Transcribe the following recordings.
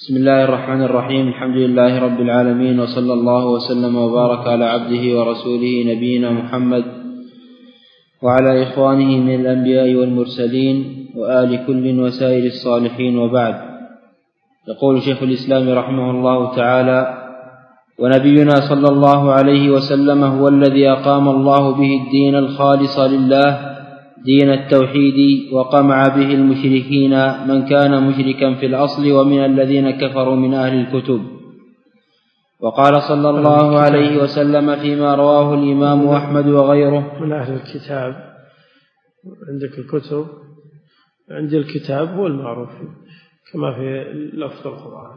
بسم الله الرحمن الرحيم. الحمد لله رب العالمين، وصلى الله وسلم وبارك على عبده ورسوله نبينا محمد وعلى إخوانه من الأنبياء والمرسلين وآل كل وسائر الصالحين، وبعد. يقول شيخ الإسلام رحمه الله تعالى: ونبينا صلى الله عليه وسلم هو الذي أقام الله به الدين الخالص لله، دين التوحيد، وقمع به المشركين من كان مشركا في الأصل ومن الذين كفروا من أهل الكتب. وقال صلى الله عليه وسلم فيما رواه الإمام أحمد وغيره: من أهل الكتاب. عندك الكتب، عند الكتاب هو المعروف كما في لفظ القرآن.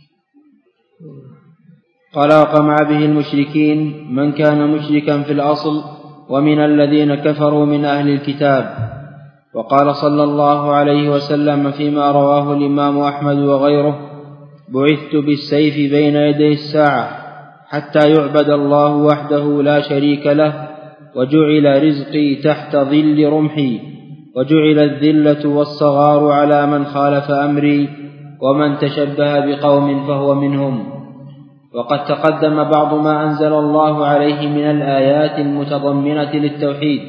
قال: وقمع به المشركين من كان مشركا في الأصل ومن الذين كفروا من أهل الكتاب. وقال صلى الله عليه وسلم فيما رواه الإمام أحمد وغيره: بعثت بالسيف بين يدي الساعة حتى يعبد الله وحده لا شريك له، وجعل رزقي تحت ظل رمحي، وجعل الذلة والصغار على من خالف أمري، ومن تشبه بقوم فهو منهم. وقد تقدم بعض ما أنزل الله عليه من الآيات المتضمنة للتوحيد.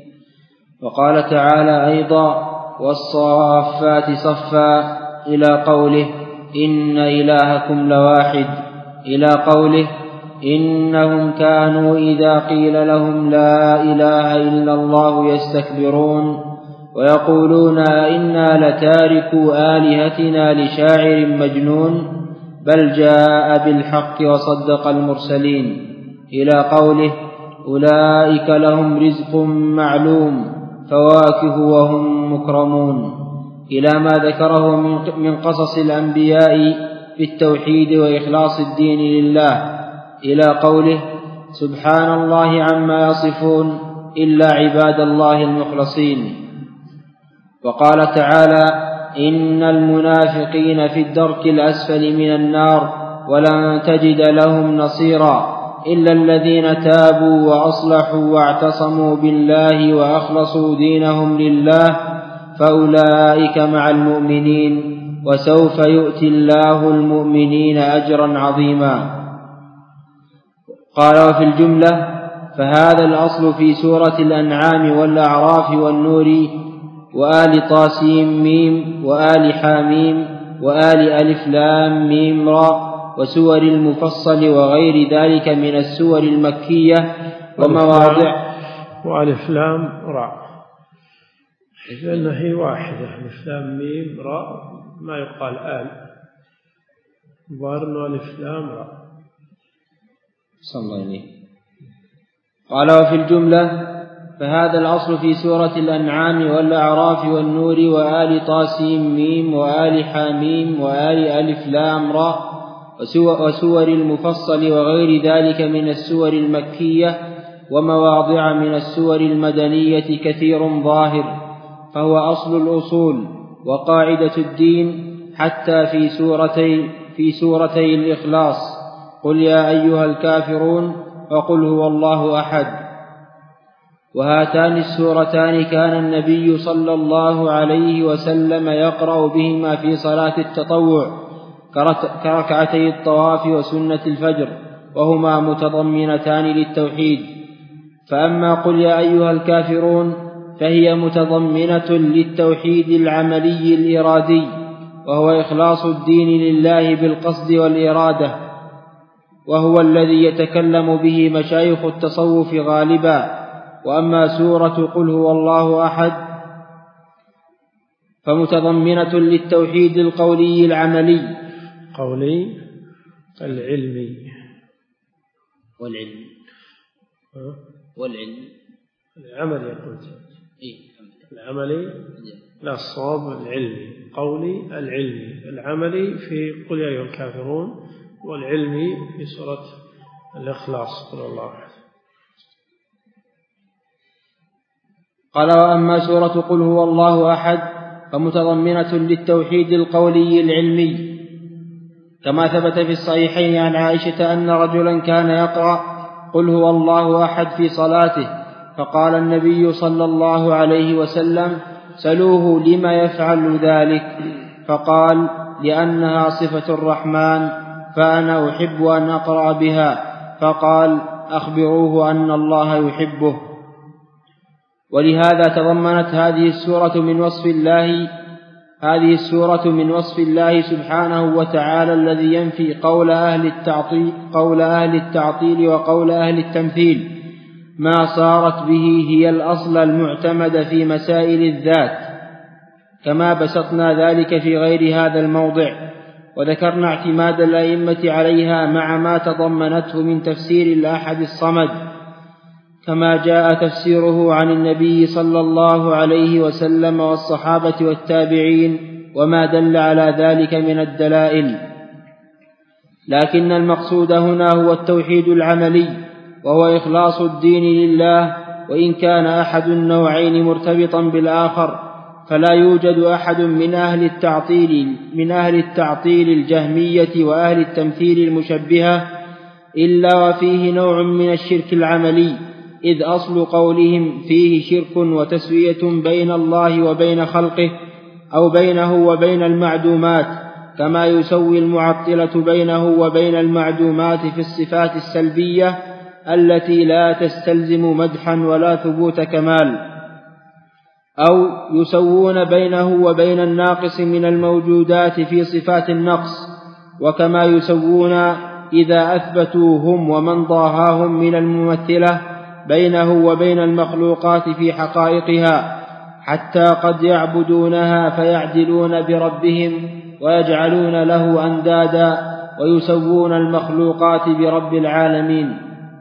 وقال تعالى أيضا: والصافات صفا، إلى قوله: إن إلهكم لواحد، إلى قوله: إنهم كانوا إذا قيل لهم لا إله إلا الله يستكبرون ويقولون إنا لتاركوا آلهتنا لشاعر مجنون، بل جاء بالحق وصدق المرسلين، إلى قوله: أولئك لهم رزق معلوم، فواكه وهم مكرمون، إلى ما ذكره من قصص الأنبياء في التوحيد وإخلاص الدين لله، إلى قوله: سبحان الله عما يصفون إلا عباد الله المخلصين. وقال تعالى: إن المنافقين في الدرك الأسفل من النار ولن تجد لهم نصيرا إلا الذين تابوا وأصلحوا واعتصموا بالله وأخلصوا دينهم لله فأولئك مع المؤمنين، وسوف يؤتي الله المؤمنين أجرا عظيما. قال: وفي الجملة فهذا الأصل في سورة الأنعام والأعراف والنور وآل طاسيم ميم وآل حاميم وآل ألف لام ميم را وسور المفصل وغير ذلك من السور المكية ومواضع. وألف لام را، لأن هي واحدة، ألف لام ميم را، ما يقال آل، ظاهر ألف لام را. صلى الله عليه. قال: وفي الجملة فهذا الأصل في سورة الأنعام والأعراف والنور وآل طاسيم ميم وآل حاميم وآل ألف لام را وسور المفصل وغير ذلك من السور المكية ومواضع من السور المدنية كثير ظاهر، فهو أصل الأصول وقاعدة الدين، حتى في سورتي الإخلاص: قل يا أيها الكافرون وقل هو الله أحد. وهاتان السورتان كان النبي صلى الله عليه وسلم يقرأ بهما في صلاة التطوع كركعتي الطواف وسنة الفجر، وهما متضمنتان للتوحيد. فأما قل يا أيها الكافرون فهي متضمنة للتوحيد العملي الإرادي، وهو إخلاص الدين لله بالقصد والإرادة، وهو الذي يتكلم به مشايخ التصوف غالبا. وأما سورة قل هو الله أحد فمتضمنة للتوحيد القولي العملي، قولي العلمي والعلم العملي، يقول العملي، لا، الصواب العلمي، قولي العلمي، العملي في قل يا أيها الكافرون، والعلمي في سورة الإخلاص قل الله أحد. قال: وأما سورة قل هو الله أحد فمتضمنة للتوحيد القولي العلمي، كما ثبت في الصحيحين عن عائشة أن رجلا كان يقرأ قل هو الله أحد في صلاته، فقال النبي صلى الله عليه وسلم: سلوه لما يفعل ذلك، فقال: لأنها صفة الرحمن، فأنا أحب أن أقرأ بها، فقال: أخبروه أن الله يحبه. ولهذا تضمنت هذه السورة من وصف الله سبحانه وتعالى الذي ينفي قول أهل التعطيل وقول أهل التمثيل ما صارت به هي الأصل المعتمد في مسائل الذات، كما بسطنا ذلك في غير هذا الموضع، وذكرنا اعتماد الأئمة عليها مع ما تضمنته من تفسير الأحد الصمد، كما جاء تفسيره عن النبي صلى الله عليه وسلم والصحابة والتابعين وما دل على ذلك من الدلائل. لكن المقصود هنا هو التوحيد العملي، وهو إخلاص الدين لله، وإن كان أحد النوعين مرتبطا بالآخر، فلا يوجد أحد من أهل التعطيل الجهمية وأهل التمثيل المشبهة إلا وفيه نوع من الشرك العملي، إذ أصل قولهم فيه شرك وتسوية بين الله وبين خلقه، أو بينه وبين المعدومات، كما يسوي المعطلة بينه وبين المعدومات في الصفات السلبية التي لا تستلزم مدحا ولا ثبوت كمال، أو يسوون بينه وبين الناقص من الموجودات في صفات النقص، وكما يسوون إذا أثبتوا هم ومن ضاهاهم من الممثلة بينه وبين المخلوقات في حقائقها، حتى قد يعبدونها فيعدلون بربهم ويجعلون له أندادا ويسوون المخلوقات برب العالمين.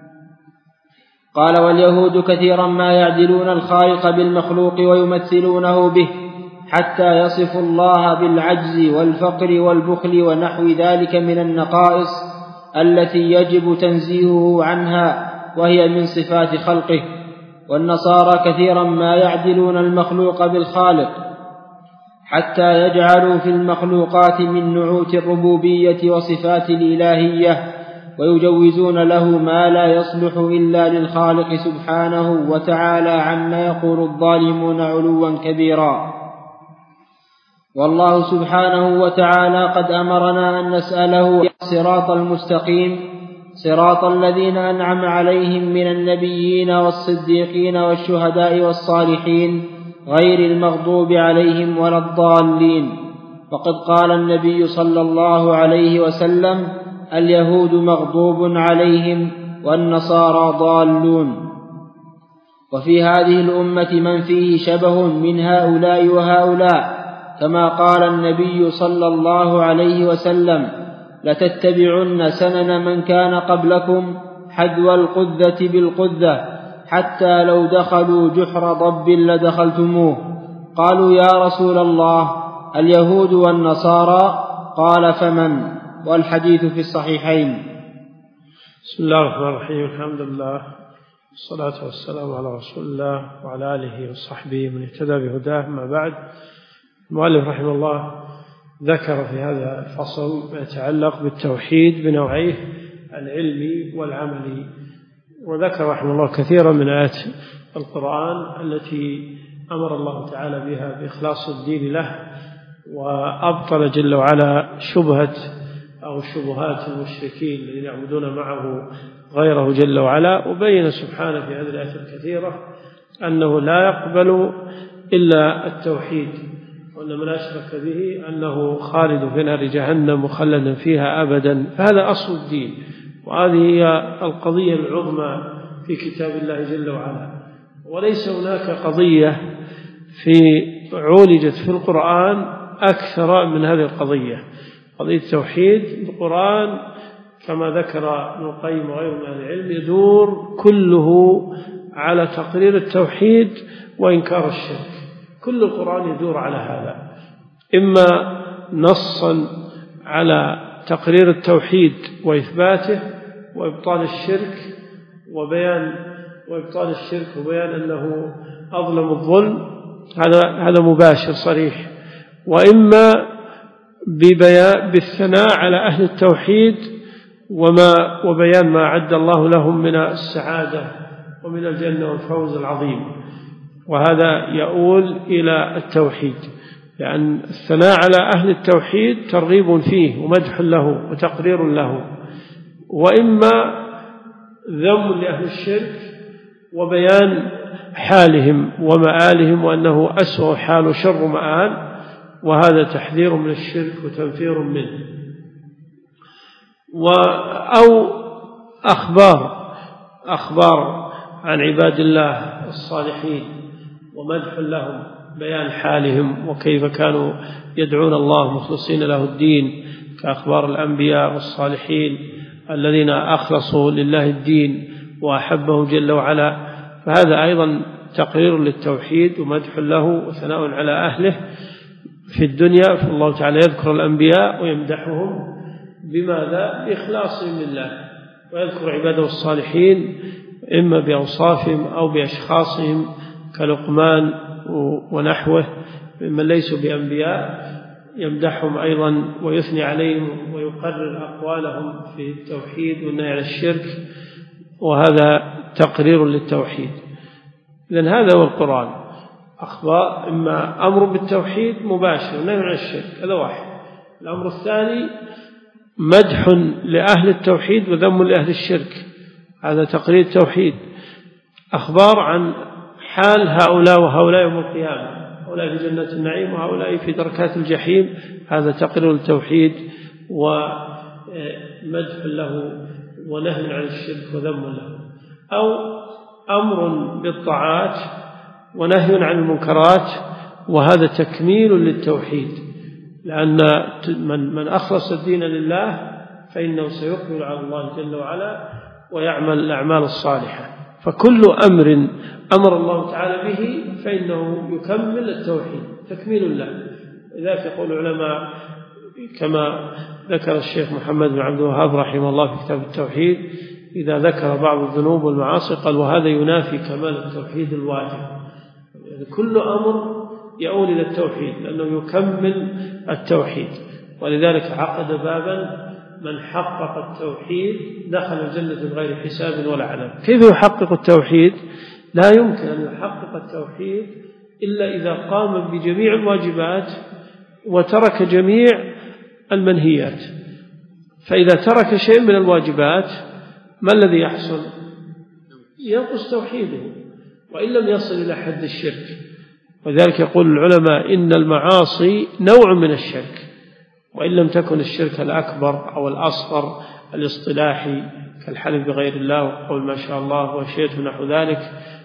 قال: واليهود كثيرا ما يعدلون الخالق بالمخلوق ويمثلونه به، حتى يصفوا الله بالعجز والفقر والبخل ونحو ذلك من النقائص التي يجب تنزيهه عنها، وهي من صفات خلقه. والنصارى كثيرا ما يعدلون المخلوق بالخالق، حتى يجعلوا في المخلوقات من نعوت الربوبية وصفات الإلهية، ويجوزون له ما لا يصلح إلا للخالق سبحانه وتعالى عما يقول الظالمون علوا كبيرا. والله سبحانه وتعالى قد أمرنا أن نسأله صراط المستقيم، صراط الذين أنعم عليهم من النبيين والصديقين والشهداء والصالحين غير المغضوب عليهم ولا الضالين. فقد قال النبي صلى الله عليه وسلم: اليهود مغضوب عليهم والنصارى ضالون. وفي هذه الأمة من فيه شبه من هؤلاء وهؤلاء، كما قال النبي صلى الله عليه وسلم: لتتبعن سنن من كان قبلكم حذو القذة بالقذة، حتى لو دخلوا جحر ضب لدخلتموه. قالوا: يا رسول الله، اليهود والنصارى؟ قال: فمن؟ والحديث في الصحيحين. بسم الله الرحمن الرحيم، الحمد لله والصلاة والسلام على رسول الله وعلى آله وصحبه من اهتدى بهداه. ما بعد، المؤلف رحمه الله ذكر في هذا الفصل ما يتعلق بالتوحيد بنوعيه العلمي والعملي، وذكر رحمه الله كثيرا من آيات القرآن التي أمر الله تعالى بها بإخلاص الدين له، وأبطل جل وعلا شبهة أو شبهات المشركين الذين يعبدون معه غيره جل وعلا، وبين سبحانه في هذه الآيات الكثيرة أنه لا يقبل إلا التوحيد، وأن من أشرك به أنه خالد في نار جهنم مخلدا فيها أبدا. فهذا أصل الدين، وهذه هي القضية العظمى في كتاب الله جل وعلا. وليس هناك قضية عولجت في القرآن أكثر من هذه القضية، قضية التوحيد. القرآن كما ذكر ابن القيم وغيره من أهل العلم يدور كله على تقرير التوحيد وإنكار الشرك. كل القرآن يدور على هذا، إما نصا على تقرير التوحيد وإثباته وإبطال الشرك وبيان أنه أظلم الظلم، هذا مباشر صريح، وإما بالثناء على أهل التوحيد وبيان ما أعد الله لهم من السعادة ومن الجنة والفوز العظيم، وهذا يؤول إلى التوحيد. لأن الثناء على أهل التوحيد ترغيب فيه ومدح له وتقرير له، وإما ذم لأهل الشرك وبيان حالهم ومآلهم وأنه أسوأ حال وشر مآل، وهذا تحذير من الشرك وتنفير منه. أو أخبار عن عباد الله الصالحين ومدح لهم، بيان حالهم وكيف كانوا يدعون الله مخلصين له الدين، كأخبار الأنبياء والصالحين الذين أخلصوا لله الدين وأحبه جل وعلا، فهذا أيضا تقرير للتوحيد ومدح له وثناء على أهله في الدنيا. فالله تعالى يذكر الأنبياء ويمدحهم بماذا؟ بإخلاصهم لله، ويذكر عباده الصالحين إما بأوصافهم أو بأشخاصهم كلقمان ونحوه ممن ليسوا بأنبياء، يمدحهم أيضا ويثني عليهم ويقرر أقوالهم في التوحيد والنهي عن الشرك، وهذا تقرير للتوحيد. إذن هذا هو القرآن، أخبار إما أمر بالتوحيد مباشر ونهي عن الشرك، هذا واحد. الأمر الثاني مدح لأهل التوحيد وذم لأهل الشرك، هذا تقرير التوحيد. أخبار عن حال هؤلاء وهؤلاء يوم القيامة، هؤلاء في جنة النعيم وهؤلاء في دركات الجحيم، هذا تقرير التوحيد ومدح له ونهي عن الشرك وذم له. أو أمر بالطاعات ونهي عن المنكرات، وهذا تكميل للتوحيد، لأن من أخلص الدين لله فإنه سيقبل على الله جل وعلا ويعمل الأعمال الصالحة. فكل أمر أمر الله تعالى به فإنه يكمل التوحيد، تكميل له. لذلك يقول العلماء كما ذكر الشيخ محمد بن عبد الوهاب رحمه الله في كتاب التوحيد، إذا ذكر بعض الذنوب والمعاصي قال وهذا ينافي كمال التوحيد الواجب. يعني كل أمر يؤول إلى التوحيد لأنه يكمل التوحيد، ولذلك عقد بابا من حقق التوحيد دخل الجنة بغير حساب ولا عذاب. كيف يحقق التوحيد؟ لا يمكن أن يحقق التوحيد إلا إذا قام بجميع الواجبات وترك جميع المنهيات. فإذا ترك شيء من الواجبات ما الذي يحصل؟ ينقص توحيده وإن لم يصل إلى حد الشرك. وذلك يقول العلماء إن المعاصي نوع من الشرك، وإن لم تكن الشرك الأكبر أو الأصغر الاصطلاحي كالحلف بغير الله وقول ما شاء الله وشيء نحو ذلك.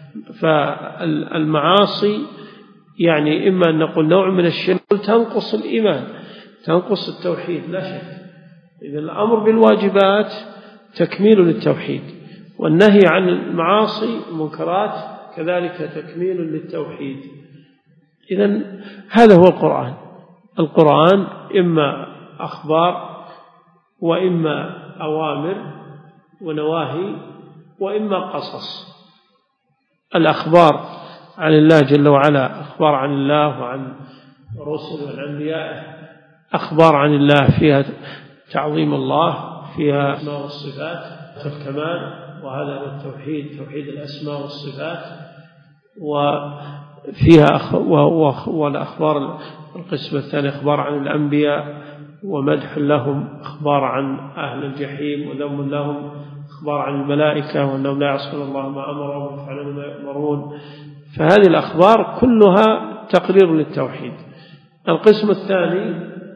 فالمعاصي يعني إما أن نقول نوع من الشرك تنقص الإيمان، تنقص التوحيد لا شك. إذن الأمر بالواجبات تكميل للتوحيد، والنهي عن المعاصي المنكرات كذلك تكميل للتوحيد. إذن هذا هو القرآن. القرآن إما أخبار وإما أوامر ونواهي وإما قصص. الأخبار عن الله جل وعلا، أخبار عن الله وعن رسل والأنبياء، أخبار عن الله فيها تعظيم الله، فيها أسماء والصفات الكمال، وهذا هو التوحيد، توحيد الأسماء والصفات. وفيها والأخبار القسم الثاني أخبار عن الأنبياء ومدح لهم، أخبار عن أهل الجحيم وذم لهم، أخبار عن الملائكة وأنهم لا يعصون الله ما أمرهم ويفعلون ما يأمرون. فهذه الأخبار كلها تقرير للتوحيد. القسم الثاني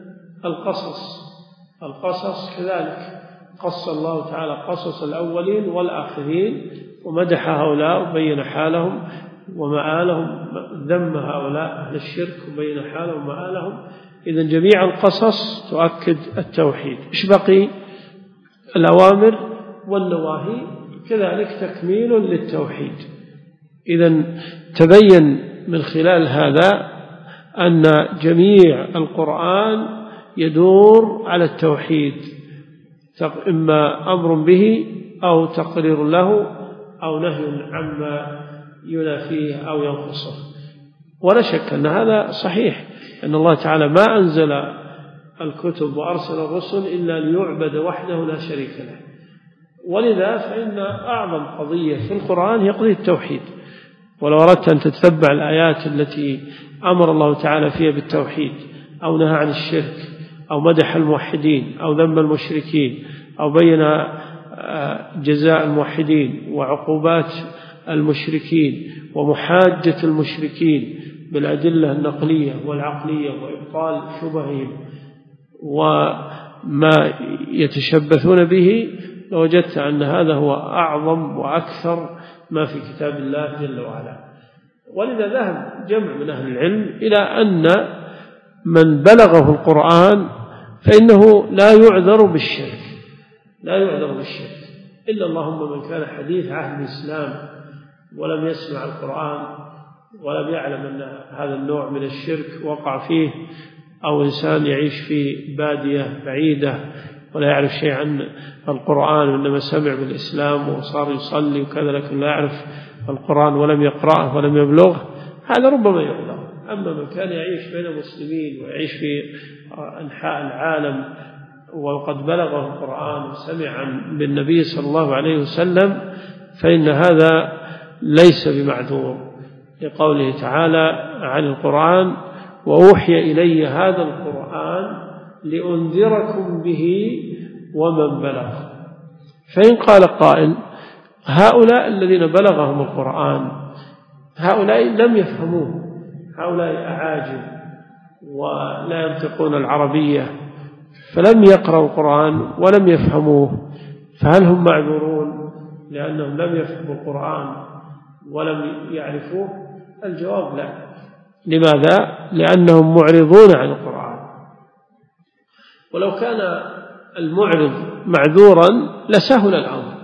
القصص كذلك قص الله تعالى قصص الأولين والآخرين ومدح هؤلاء وبين حالهم ومآلهم، ذم هؤلاء أهل الشرك وبين حالهم ومآلهم. إذن جميع القصص تؤكد التوحيد. إيش بقي؟ الأوامر والنواهي كذلك تكميل للتوحيد. إذن تبين من خلال هذا أن جميع القرآن يدور على التوحيد، إما أمر به أو تقرير له أو نهي عما ينافيه أو ينقصه. ولا شك أن هذا صحيح، أن الله تعالى ما أنزل الكتب وأرسل الرسل إلا ليعبد وحده لا شريك له. ولذا فإن أعظم قضية في القرآن هي قضية التوحيد. ولو أردت أن تتبع الآيات التي أمر الله تعالى فيها بالتوحيد أو نهى عن الشرك أو مدح الموحدين أو ذم المشركين أو بين جزاء الموحدين وعقوبات المشركين ومحاجة المشركين بالأدلة النقلية والعقلية وإبطال شبههم وما يتشبثون به، لوجدت أن هذا هو أعظم وأكثر ما في كتاب الله جل وعلا. ولذا ذهب جمع من أهل العلم إلى أن من بلغه القرآن فإنه لا يعذر بالشرك، لا يعذر بالشرك، إلا اللهم من كان حديث عهد الإسلام ولم يسمع القرآن ولم يعلم أن هذا النوع من الشرك وقع فيه، أو إنسان يعيش في بادية بعيدة ولا يعرف شيء عن القرآن وإنما سمع بالإسلام وصار يصلي وكذا لكن لا يعرف القرآن ولم يقرأه ولم يبلغه، هذا ربما يعذر. أما من كان يعيش بين المسلمين ويعيش في أنحاء العالم وقد بلغه القرآن وسمع بالنبي صلى الله عليه وسلم فإن هذا ليس بمعذور، لقوله تعالى عن القرآن: وأوحي إلي هذا القرآن لأنذركم به ومن بلغ. فإن قال قائل: هؤلاء الذين بلغهم القرآن هؤلاء لم يفهموه، هؤلاء أعاجم ولا ينطقون العربية فلم يقرأوا القرآن ولم يفهموه، فهل هم معذورون لأنهم لم يفهموا القرآن ولم يعرفوه؟ الجواب لا. لماذا؟ لأنهم معرضون عن القرآن، ولو كان المعرض معذورا لسهل الأمر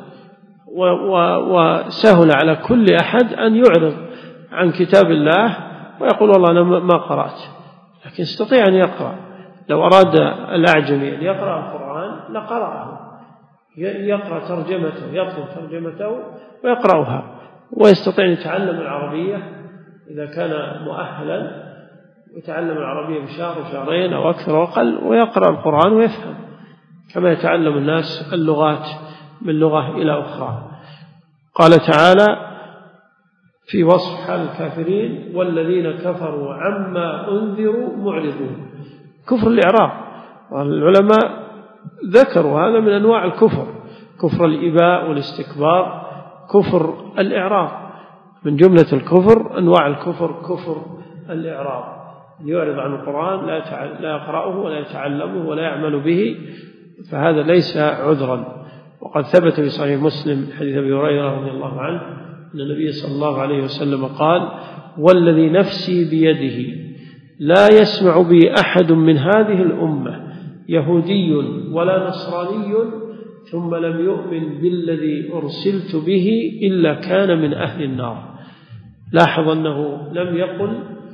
وسهل على كل أحد أن يعرض عن كتاب الله ويقول والله أنا ما قرأت، لكن استطيع أن يقرأ. لو أراد الأعجمي أن يقرأ القرآن لقرأه، يقرأ ترجمته، يطلب ترجمته ويقرأها، ويستطيع أن يتعلم العربية إذا كان مؤهلا، يتعلم العربية بشهر وشهرين أو أكثر وأقل ويقرأ القرآن ويفهم، كما يتعلم الناس اللغات من لغة إلى أخرى. قال تعالى في وصف حال الكافرين: والذين كفروا عما أنذروا معرضون. كفر الإعراض، والعلماء ذكروا هذا من أنواع الكفر، كفر الإباء والاستكبار، كفر الإعراض. من جملة الكفر أنواع الكفر كفر الإعراض، يعرض عن القرآن لا يقرأه ولا يتعلمه ولا يعمل به، فهذا ليس عذرا. وقد ثبت في صحيح مسلم حديث أبي هريرة رضي الله عنه أن النبي صلى الله عليه وسلم قال: والذي نفسي بيده لا يسمع بي أحد من هذه الأمة يهودي ولا نصراني ثم لم يؤمن بالذي أرسلت به إلا كان من أهل النار. لاحظ أنه لم يقل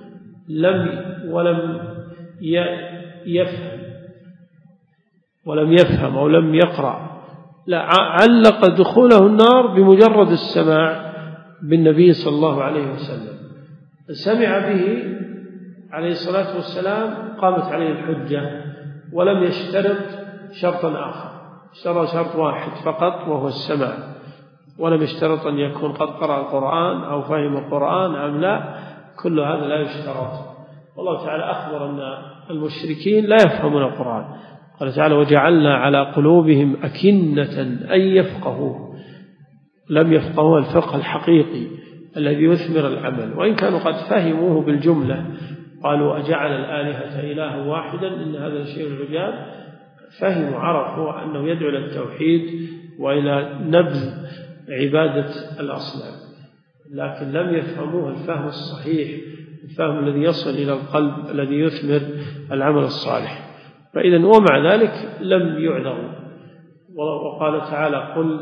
ولم يفهم أو لم يقرأ، لا، علق دخوله النار بمجرد السماع بالنبي صلى الله عليه وسلم. سمع به عليه الصلاة والسلام قامت عليه الحجة، ولم يشترط شرطا آخر، اشترط شرط واحد فقط وهو السماع، ولم يشترط أن يكون قد قرأ القرآن أو فهم القرآن أم لا، كل هذا لا يشترط. والله تعالى أخبر أن المشركين لا يفهمون القرآن، قال تعالى: وجعلنا على قلوبهم أكنة أن يفقهوه. لم يفقهوا الفقه الحقيقي الذي يثمر العمل، وإن كانوا قد فهموه بالجملة، قالوا أجعل الآلهة إله واحدا إن هذا الشيء العجاب، فهموا عرفوا أنه يدعو إلى التوحيد وإلى نبذ عبادة الأصنام، لكن لم يفهموه الفهم الصحيح، الفهم الذي يصل إلى القلب الذي يثمر العمل الصالح. فإذا ومع ذلك لم يعذروا. وقال تعالى: قل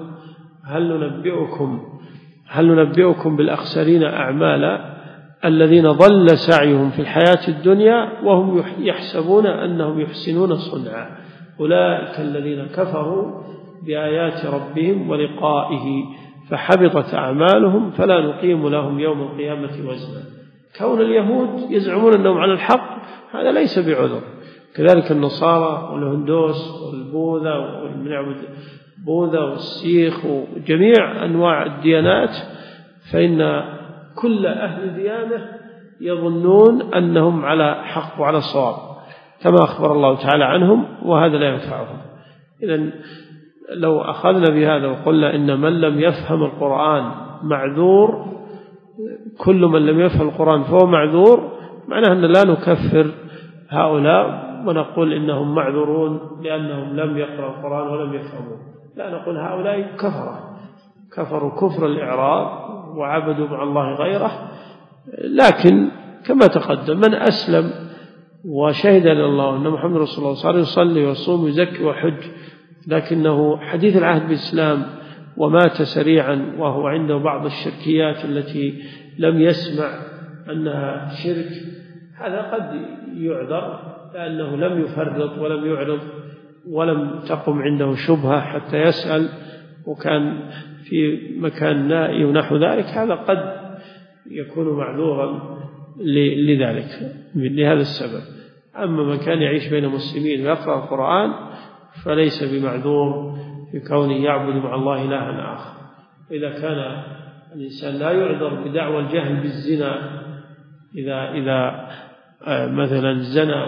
هل ننبئكم بالأخسرين أعمالا الذين ضل سعيهم في الحياة الدنيا وهم يحسبون أنهم يحسنون صنعا أولئك الذين كفروا بآيات ربهم ولقائه فحبطت أعمالهم فلا نقيم لهم يوم القيامة وزنا. كون اليهود يزعمون أنهم على الحق هذا ليس بعذر، كذلك النصارى والهندوس والبوذا ومن يعبد بوذا والسيخ وجميع أنواع الديانات، فإن كل أهل ديانة يظنون أنهم على حق وعلى صواب كما أخبر الله تعالى عنهم، وهذا لا ينفعهم. إذن لو أخذنا بهذا وقلنا إن من لم يفهم القرآن معذور، كل من لم يفهم القرآن فهو معذور، معناه أن لا نكفر هؤلاء ونقول إنهم معذورون لأنهم لم يقرأوا القرآن ولم يفهموه. لا، نقول هؤلاء كفروا كفر الإعراض وعبدوا مع الله غيره. لكن كما تقدم من أسلم وشهد لله أن محمد رسول الله صار يصلي ويصوم ويزكي وحج، لكنه حديث العهد بالإسلام ومات سريعا وهو عنده بعض الشركيات التي لم يسمع أنها شرك، هذا قد يعذر لأنه لم يفرط ولم يعرض ولم تقم عنده شبهة حتى يسأل، وكان في مكان نائي ونحو ذلك، هذا قد يكون معذورا لذلك لهذا السبب. أما من كان يعيش بين مسلمين ويقرأ القرآن فليس بمعذور في كونه يعبد مع الله إلها آخر. إذا كان الإنسان لا يعذر بدعوى الجهل بالزنا، إذا مثلا زنى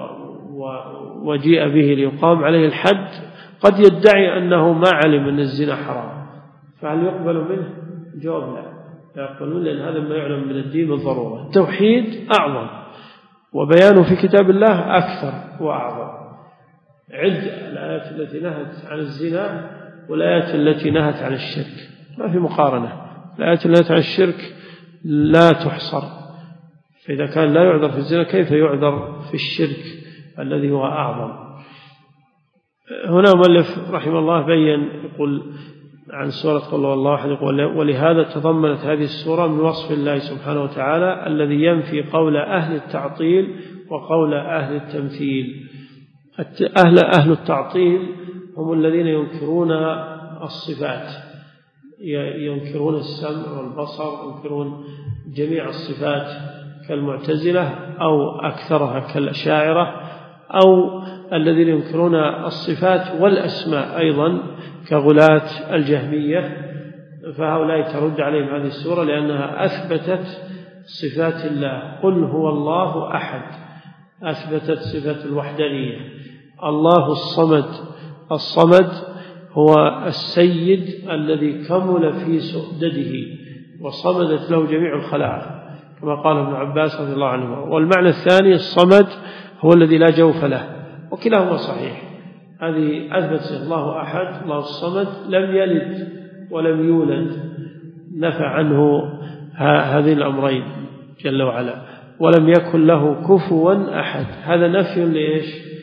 وجيء به ليقام عليه الحد، قد يدعي أنه ما علم أن الزنا حرام، فهل يقبل منه؟ جواب لا يقبلون، لأن هذا ما يعلم من الدين بالضرورة. التوحيد أعظم وبيانه في كتاب الله أكثر وأعظم. عد الآيات التي نهت عن الزنا والآيات التي نهت عن الشرك، ما في مقارنة. الآيات التي نهت عن الشرك لا تحصر، فإذا كان لا يعذر في الزنا كيف يعذر في الشرك الذي هو أعظم؟ هنا مؤلف رحمه الله بين يقول عن سورة قل هو الله أحد، يقول ولهذا تضمنت هذه السورة من وصف الله سبحانه وتعالى الذي ينفي قول أهل التعطيل وقول أهل التمثيل. أهل التعطيل هم الذين ينكرون الصفات، ينكرون السمع والبصر، ينكرون جميع الصفات كالمعتزلة أو أكثرها كالأشاعرة، أو الذين ينكرون الصفات والأسماء أيضا كغلاة الجهمية. فهؤلاء ترد عليهم هذه السورة لأنها أثبتت صفات الله. قل هو الله أحد، أثبتت صفة الوحدانية. الله الصمد هو السيد الذي كمل في سؤدده وصمدت له جميع الخلائق كما قال ابن عباس رضي الله عنه. والمعنى الثاني الصمد هو الذي لا جوف له، وكلاهما صحيح. هذه أثبت الله أحد، الله الصمد لم يلد ولم يولد، نفى عنه هذين الأمرين جل وعلا. ولم يكن له كفوا أحد، هذا نفي لإيش؟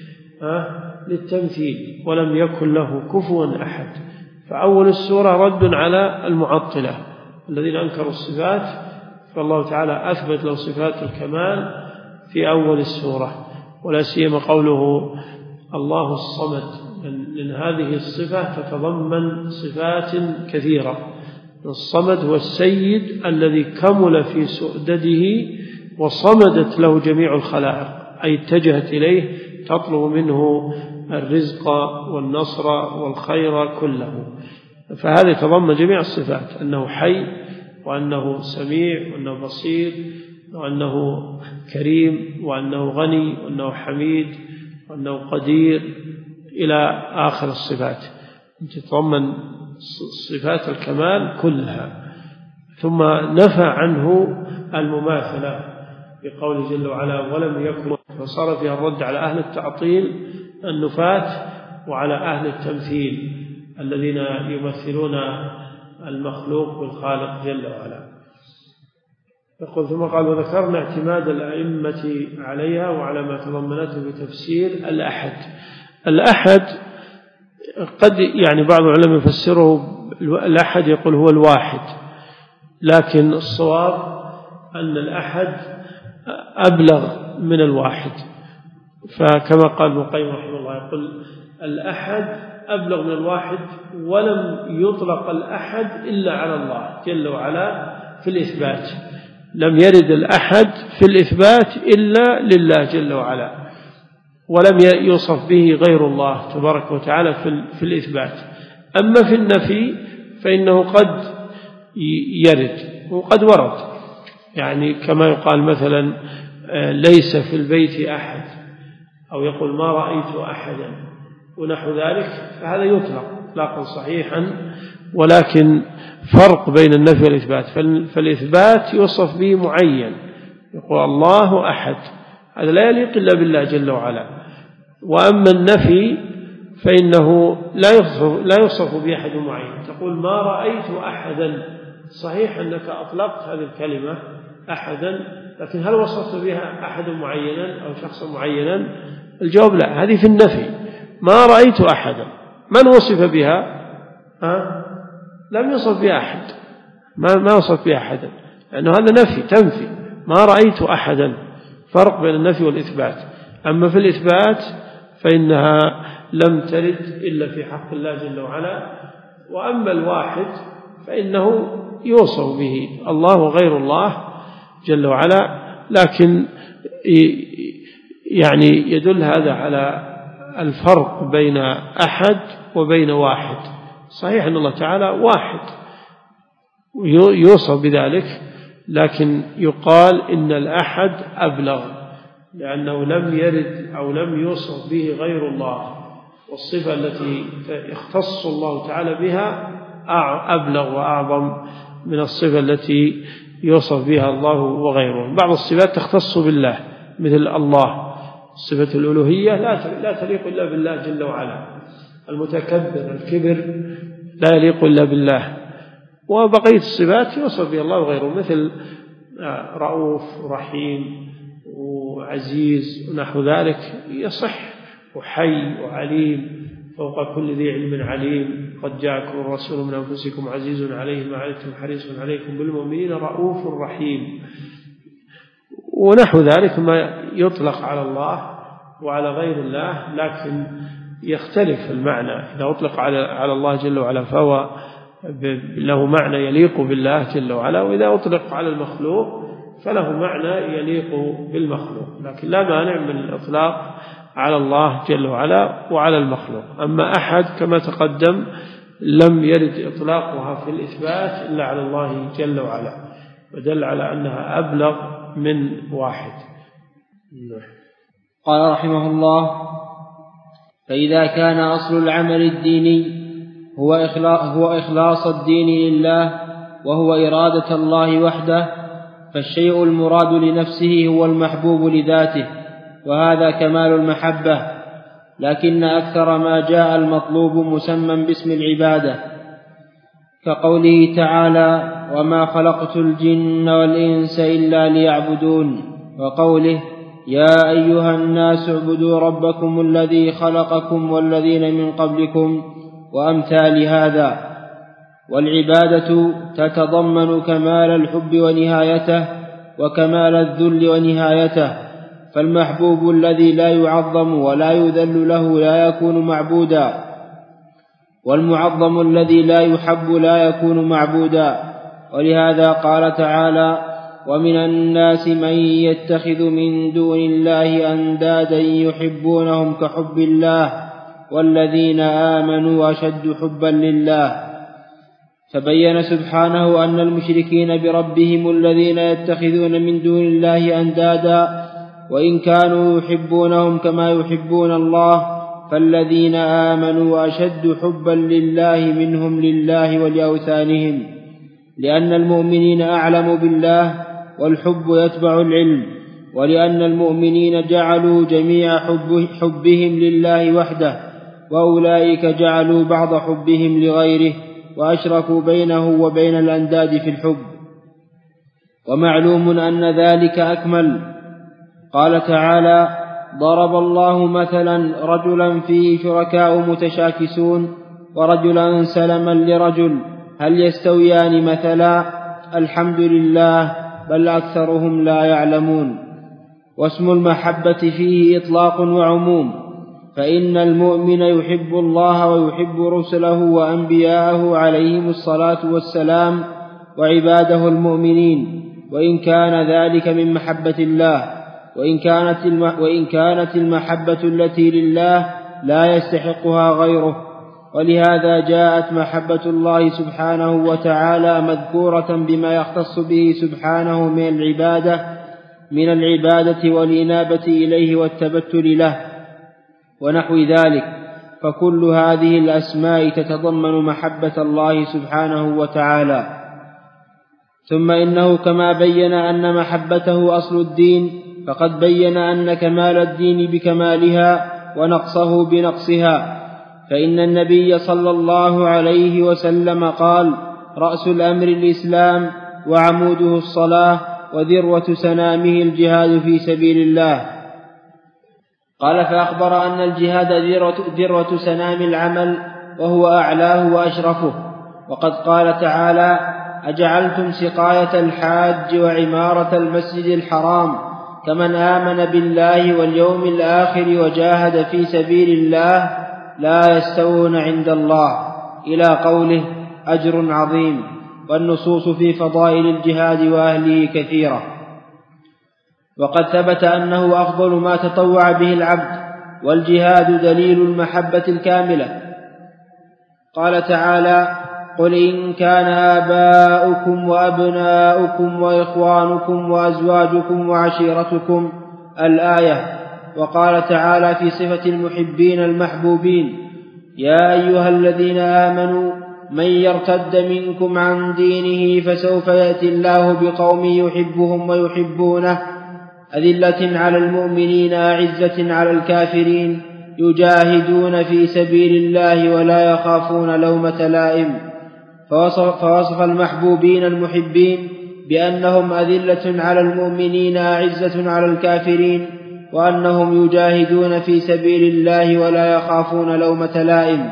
للتمثيل. ولم يكن له كفوا أحد. فأول السورة رد على المعطلة الذين أنكروا الصفات، فالله تعالى أثبت له صفات الكمال في أول السورة، ولا سيما قوله الله الصمد، لأن هذه الصفة تتضمن صفات كثيرة. الصمد هو السيد الذي كمل في سؤدده وصمدت له جميع الخلائق، أي اتجهت إليه تطلب منه الرزق والنصر والخير كله. فهذا يتضمن جميع الصفات، أنه حي وأنه سميع وأنه بصير وأنه كريم وأنه غني وأنه حميد وأنه قدير إلى آخر الصفات، تتضمن صفات الكمال كلها. ثم نفى عنه المماثلة بقوله جل وعلا ولم يكن، فصار فيها الرد على أهل التعطيل النفاة وعلى أهل التمثيل الذين يمثلون المخلوق بالخالق جل وعلا. يقول ثم قال وذكرنا اعتماد الأئمة عليها وعلى ما تضمنته بتفسير الأحد. الأحد قد يعني بعض العلماء يفسره الأحد يقول هو الواحد، لكن الصواب أن الأحد أبلغ من الواحد. فكما قال ابن القيم رحمه الله يقول الأحد أبلغ من الواحد، ولم يطلق الأحد إلا على الله جل وعلا في الإثبات. لم يرد الأحد في الإثبات إلا لله جل وعلا، ولم يوصف به غير الله تبارك وتعالى في الإثبات. أما في النفي فإنه قد يرد وقد ورد، يعني كما يقال مثلا ليس في البيت أحد، أو يقول ما رأيت أحدا ونحو ذلك، فهذا يطلق إطلاقا صحيحا، ولكن فرق بين النفي والإثبات. فالإثبات يوصف به معين، يقول الله أحد، هذا لا يليق إلا بالله جل وعلا. وأما النفي فإنه لا يوصف بأحد معين، تقول ما رأيت أحدا، صحيح أنك أطلقت هذه الكلمة أحدا، لكن هل وصفت بها أحد معينا أو شخصا معينا؟ الجواب لا، هذه في النفي. ما رأيت أحدا، من وصف بها؟ لم يوصف بها أحد، ما وصف بها أحدا، لأنه هذا نفي، تنفي. ما رأيت أحدا، فرق بين النفي والإثبات. أما في الإثبات فإنها لم ترد إلا في حق الله جل وعلا. وأما الواحد فإنه يوصف به الله وغير الله جل وعلا، لكن يعني يدل هذا على الفرق بين أحد وبين واحد. صحيح أن الله تعالى واحد يوصف بذلك، لكن يقال إن الأحد أبلغ، لأنه لم يرد أو لم يوصف به غير الله، والصفة التي يختص الله تعالى بها أبلغ وأعظم من الصفة التي يوصف بها الله وغيره. بعض الصفات تختص بالله، مثل الله صفة الألوهية لا تليق إلا بالله جل وعلا. المتكبر، الكبر لا يليق إلا بالله. وبقية الصفات يوصف بها الله وغيره، مثل رؤوف ورحيم وعزيز ونحو ذلك يصح، وحي وعليم، فوق كل ذي علم عليم، قد جاءكم الرسول من أنفسكم عزيز عليه ما عنتم حريص عليكم بالمؤمنين رؤوف رحيم، ونحو ذلك ما يطلق على الله وعلى غير الله، لكن يختلف المعنى. إذا أطلق على الله جل وعلا فهو له معنى يليق بالله جل وعلا، وإذا أطلق على المخلوق فله معنى يليق بالمخلوق، لكن لا مانع من الإطلاق على الله جل وعلا وعلى المخلوق. أما أحد كما تقدم لم يرد إطلاقها في الإثبات إلا على الله جل وعلا، ودل على أنها أبلغ من واحد. قال رحمه الله: فإذا كان أصل العمل الديني هو إخلاص الدين لله وهو إرادة الله وحده، فالشيء المراد لنفسه هو المحبوب لذاته، وهذا كمال المحبة. لكن أكثر ما جاء المطلوب مسمى باسم العبادة، كقوله تعالى: وما خلقت الجن والإنس إلا ليعبدون، وقوله: يا أيها الناس اعبدوا ربكم الذي خلقكم والذين من قبلكم، وأمثال هذا. والعبادة تتضمن كمال الحب ونهايته، وكمال الذل ونهايته، فالمحبوب الذي لا يعظم ولا يذل له لا يكون معبودا، والمعظم الذي لا يحب لا يكون معبودا. ولهذا قال تعالى: ومن الناس من يتخذ من دون الله أندادا يحبونهم كحب الله والذين آمنوا أشد حبا لله. فبين سبحانه أن المشركين بربهم الذين يتخذون من دون الله أندادا وإن كانوا يحبونهم كما يحبون الله، فالذين آمنوا أشد حبا لله منهم لله ولأوثانهم، لأن المؤمنين أعلم بالله والحب يتبع العلم، ولأن المؤمنين جعلوا جميع حبهم لله وحده، وأولئك جعلوا بعض حبهم لغيره وأشركوا بينه وبين الأنداد في الحب. ومعلوم أن ذلك أكمل. قال تعالى: ضرب الله مثلا رجلا فيه شركاء متشاكسون ورجلا سلما لرجل، هل يستويان مثلا؟ الحمد لله، بل أكثرهم لا يعلمون. واسم المحبة فيه إطلاق وعموم، فإن المؤمن يحب الله ويحب رسله وأنبياءه عليهم الصلاة والسلام وعباده المؤمنين، وإن كان ذلك من محبة الله، وإن كانت المحبة التي لله لا يستحقها غيره. ولهذا جاءت محبة الله سبحانه وتعالى مذكورة بما يختص به سبحانه من العبادة والإنابة إليه والتبتل له ونحو ذلك، فكل هذه الأسماء تتضمن محبة الله سبحانه وتعالى. ثم إنه كما بين أن محبته أصل الدين، فقد بين أن كمال الدين بكمالها ونقصه بنقصها، فإن النبي صلى الله عليه وسلم قال: رأس الأمر الإسلام، وعموده الصلاة، وذروة سنامه الجهاد في سبيل الله. قال: فأخبر أن الجهاد ذروة سنام العمل، وهو أعلاه وأشرفه. وقد قال تعالى: أجعلتم سقاية الحاج وعمارة المسجد الحرام كمن آمن بالله واليوم الآخر وجاهد في سبيل الله لا يستوون عند الله، إلى قوله: أجر عظيم. والنصوص في فضائل الجهاد وأهله كثيرة، وقد ثبت أنه أفضل ما تطوع به العبد، والجهاد دليل المحبة الكاملة. قال تعالى: قل إن كان آباؤكم وأبناؤكم وإخوانكم وأزواجكم وعشيرتكم، الآية. وقال تعالى في صفة المحبين المحبوبين: يا أيها الذين آمنوا من يرتد منكم عن دينه فسوف يأتي الله بقوم يحبهم ويحبونه، أذلة على المؤمنين أعزة على الكافرين، يجاهدون في سبيل الله ولا يخافون لومة لائم. فوصف المحبوبين المحبين بأنهم أذلة على المؤمنين أعزة على الكافرين، وأنهم يجاهدون في سبيل الله ولا يخافون لومة لائم.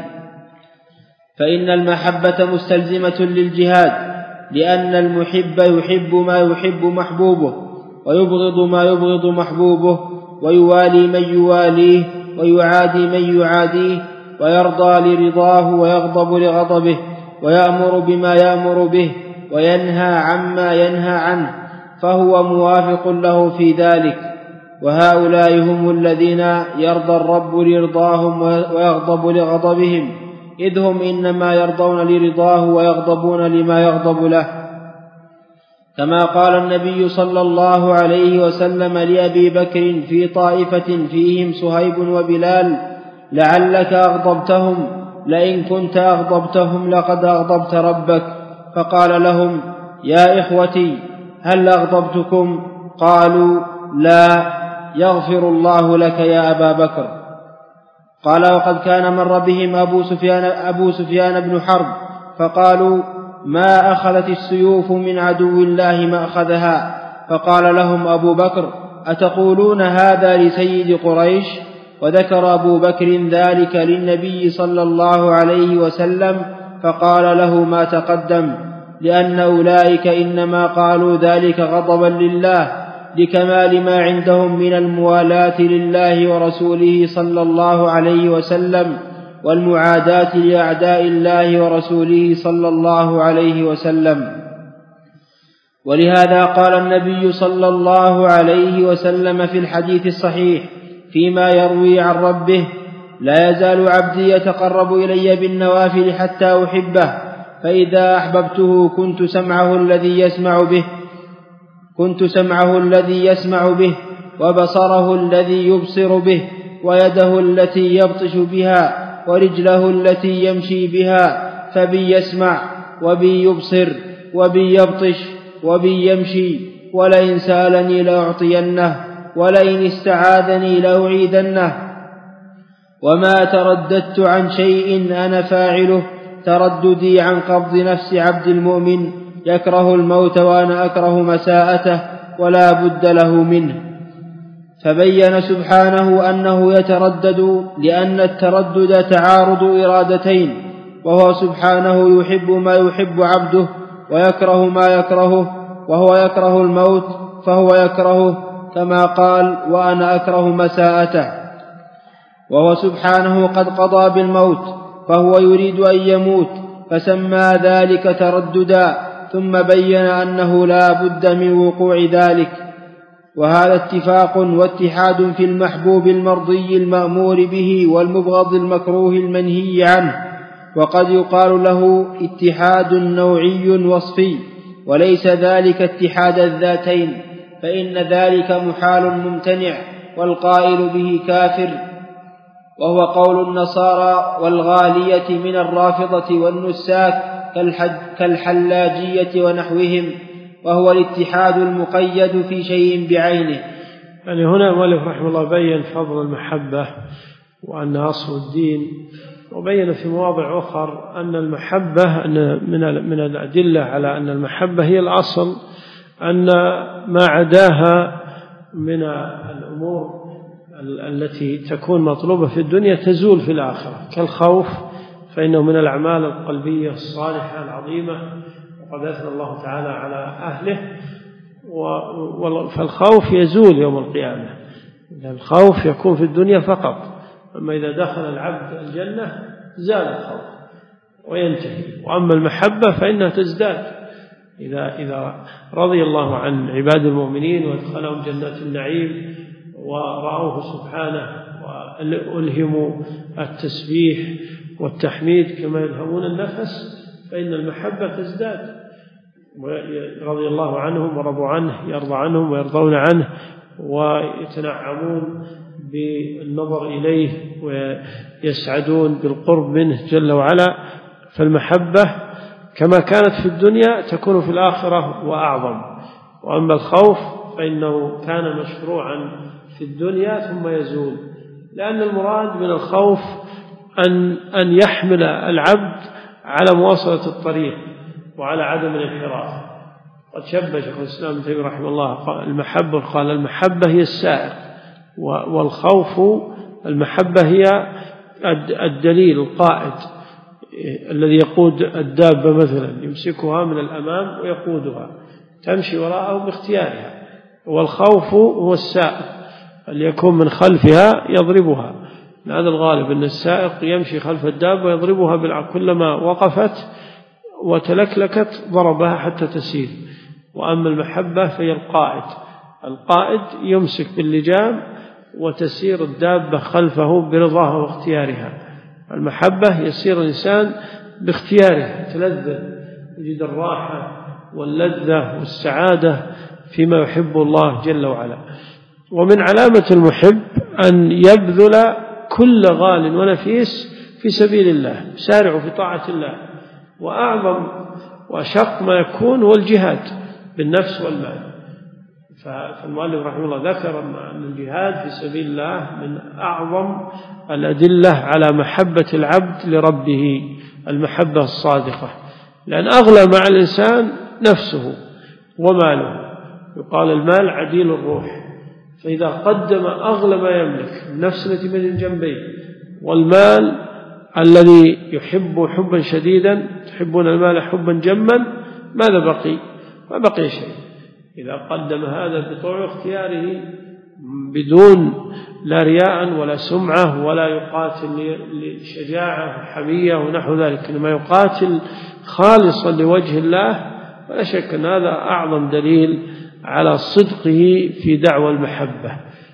فإن المحبة مستلزمة للجهاد، لأن المحب يحب ما يحب محبوبه، ويبغض ما يبغض محبوبه، ويوالي من يواليه، ويعادي من يعاديه، ويرضى لرضاه ويغضب لغضبه، ويأمر بما يأمر به، وينهى عما ينهى عنه، فهو موافق له في ذلك. وهؤلاء هم الذين يرضى الرب لرضاهم ويغضب لغضبهم، إذ هم إنما يرضون لرضاه ويغضبون لما يغضب له. كما قال النبي صلى الله عليه وسلم لأبي بكر في طائفة فيهم صهيب وبلال: لعلك أغضبتهم، لئن كنت أغضبتهم لقد أغضبت ربك. فقال لهم: يا إخوتي، هل أغضبتكم؟ قالوا: لا. يغفر الله لك يا أبا بكر. قال: وقد كان مر بهم أبو سفيان بن حرب، فقالوا: ما أخذت السيوف من عدو الله ما أخذها. فقال لهم أبو بكر: أتقولون هذا لسيد قريش؟ وذكر أبو بكر ذلك للنبي صلى الله عليه وسلم، فقال له ما تقدم، لأن أولئك إنما قالوا ذلك غضبا لله، لكمال ما عندهم من الموالاة لله ورسوله صلى الله عليه وسلم، والمعاداة لأعداء الله ورسوله صلى الله عليه وسلم. ولهذا قال النبي صلى الله عليه وسلم في الحديث الصحيح فيما يروي عن ربه: لا يزال عبدي يتقرب إلي بالنوافل حتى أحبه، فإذا أحببته كنت سمعه الذي يسمع به، وبصره الذي يبصر به، ويده التي يبطش بها، ورجله التي يمشي بها. فبي يسمع، وبي يبصر، وبي يبطش، وبي يمشي. ولئن سألني لأعطينه، ولئن استعاذني لأعيذنه. وما ترددت عن شيء أنا فاعله ترددي عن قبض نفس عبد المؤمن، يكره الموت وأنا أكره مساءته، ولا بد له منه. فبين سبحانه أنه يتردد، لأن التردد تعارض إرادتين، وهو سبحانه يحب ما يحب عبده، ويكره ما يكرهه، وهو يكره الموت فهو يكرهه، كما قال: وأنا أكره مساءته. وهو سبحانه قد قضى بالموت، فهو يريد أن يموت، فسمى ذلك ترددا، ثم بين أنه لا بد من وقوع ذلك. وهذا اتفاق واتحاد في المحبوب المرضي المأمور به، والمبغض المكروه المنهي عنه، وقد يقال له اتحاد نوعي وصفي، وليس ذلك اتحاد الذاتين، فإن ذلك محال ممتنع، والقائل به كافر، وهو قول النصارى والغالية من الرافضة والنساك كالحلاجية ونحوهم، وهو الاتحاد المقيد في شيء بعينه. يعني هنا المؤلف رحمه الله بين فضل المحبة وأنها أصل الدين، وبين في مواضع أخرى أن المحبة من الأدلة على أن المحبة هي الأصل، أن ما عداها من الأمور التي تكون مطلوبة في الدنيا تزول في الآخرة، كالخوف فإنه من الأعمال القلبية الصالحة العظيمة، وقد أثنى الله تعالى على أهله، فالخوف يزول يوم القيامة. الخوف يكون في الدنيا فقط، أما إذا دخل العبد الجنة زال الخوف وينتهي. وأما المحبة فإنها تزداد إذا رضي الله عن عباد المؤمنين وادخلهم جنات النعيم ورأوه سبحانه وألهموا التسبيح والتحميد كما يلهمون النفس، فإن المحبة تزداد، رضي الله عنهم ورضوا عنه، يرضى عنهم ويرضون عنه، ويتنعمون بالنظر إليه ويسعدون بالقرب منه جل وعلا. فالمحبة كما كانت في الدنيا تكون في الآخرة وأعظم. وأما الخوف فإنه كان مشروعا في الدنيا ثم يزول، لأن المراد من الخوف أن يحمل العبد على مواصلة الطريق وعلى عدم الانحراف. قد شبه شيخ الإسلام ابن تيمية رحمه الله المحبة، قال المحبة هي السائق، والخوف المحبة هي الدليل القائد الذي يقود الدابة مثلا، يمسكها من الأمام ويقودها تمشي وراءه باختيارها، والخوف هو السائق اللي يكون من خلفها يضربها. هذا الغالب أن السائق يمشي خلف الدابة ويضربها كلما وقفت وتلكلكت ضربها حتى تسير. وأما المحبة فهي القائد يمسك باللجام وتسير الدابة خلفه برضاها واختيارها. المحبة يسير الإنسان باختياره، يتلذذ، يجد الراحة واللذة والسعادة فيما يحب الله جل وعلا. ومن علامة المحب أن يبذل كل غال ونفيس في سبيل الله، سارعوا في طاعة الله، وأعظم وأشق ما يكون هو الجهاد بالنفس والمال. فالمؤلف رحمه الله ذكر أن الجهاد في سبيل الله من أعظم الأدلة على محبة العبد لربه، المحبة الصادقة، لأن أغلى مع الإنسان نفسه وماله. يقال المال عديل الروح، فإذا قدم أغلى ما يملك، النفس التي بين جنبيه والمال الذي يحب حبا شديدا، تحبون المال حبا جما، ماذا بقي؟ ما بقي شيء. إذا قدم هذا بطوع اختياره بدون لا رياء ولا سمعة، ولا يقاتل لشجاعة وحمية ونحو ذلك، إنما يقاتل خالصا لوجه الله، فلا شك أن هذا أعظم دليل على صدقه في دعوى المحبة.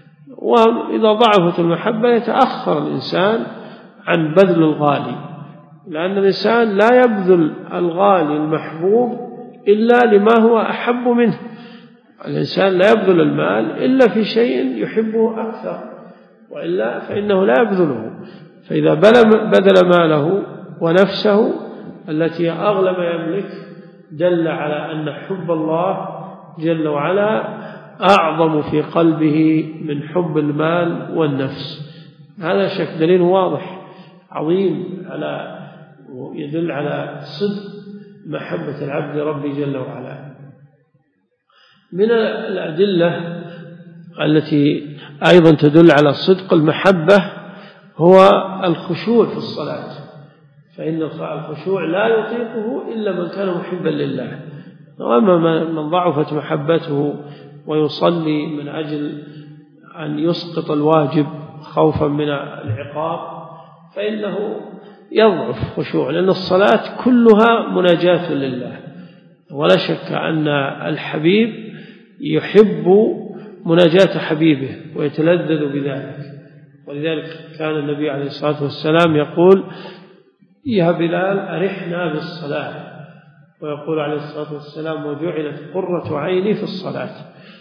وإذا ضعفت المحبة يتأخر الإنسان عن بذل الغالي، لأن الإنسان لا يبذل الغالي المحبوب إلا لما هو أحب منه. الإنسان لا يبذل المال إلا في شيء يحبه أكثر، وإلا فإنه لا يبذله. فإذا بذل ماله ونفسه التي أغلى ما يملك دل على أن حب الله جل وعلا أعظم في قلبه من حب المال والنفس. هذا شك دليل واضح عظيم يدل على صدق محبة العبد لربه جل وعلا. من الأدلة التي أيضا تدل على صدق المحبة هو الخشوع في الصلاة، فإن الخشوع لا يطيقه إلا من كان محبا لله. وأما من ضعفت محبته ويصلي من أجل أن يسقط الواجب خوفا من العقاب، فإنه يضعف خشوع، لأن الصلاة كلها مناجاة لله، ولا شك أن الحبيب يحب مناجاة حبيبه ويتلذذ بذلك. ولذلك كان النبي عليه الصلاة والسلام يقول يا بلال أرحنا بالصلاة، ويقول عليه الصلاة والسلام وجعلت قرة عيني في الصلاة.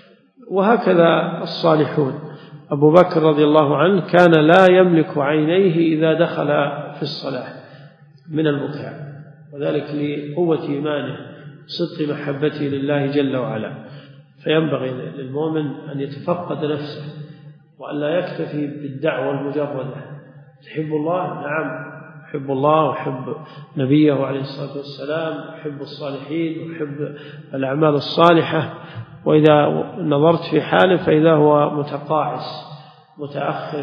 وهكذا الصالحون. أبو بكر رضي الله عنه كان لا يملك عينيه إذا دخل في الصلاة من البكاء، وذلك لقوة إيمانه صدق محبته لله جل وعلا. فينبغي للمؤمن أن يتفقد نفسه وأن لا يكتفي بالدعوة المجردة. تحب الله؟ نعم أحب الله وأحب نبيه عليه الصلاة والسلام، أحب الصالحين وأحب الأعمال الصالحة. وإذا نظرت في حاله فإذا هو متقاعس متأخر،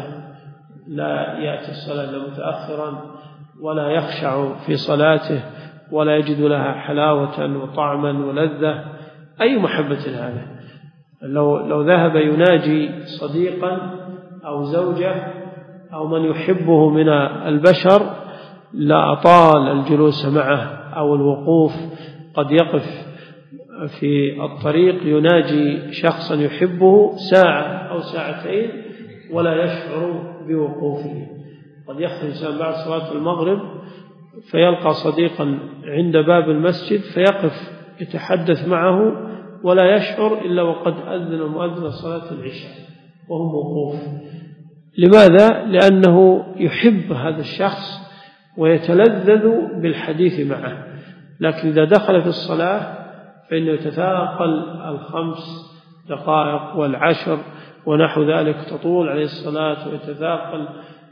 لا يأتي الصلاة إلا متأخرا، ولا يخشع في صلاته، ولا يجد لها حلاوة وطعما ولذة. أي محبة هذا؟ لو ذهب يناجي صديقا أو زوجة أو من يحبه من البشر لا أطال الجلوس معه أو الوقوف. قد يقف في الطريق يناجي شخصا يحبه ساعة أو ساعتين ولا يشعر بوقوفه. قد يخرج الإنسان بعد صلاة المغرب فيلقى صديقا عند باب المسجد فيقف يتحدث معه ولا يشعر إلا وقد أذن مؤذن صلاة العشاء وهم وقوف. لماذا؟ لأنه يحب هذا الشخص ويتلذذ بالحديث معه. لكن إذا دخل في الصلاة فإنه يتثاقل 5 دقائق والعشر ونحو ذلك، تطول عليه الصلاة ويتثاقل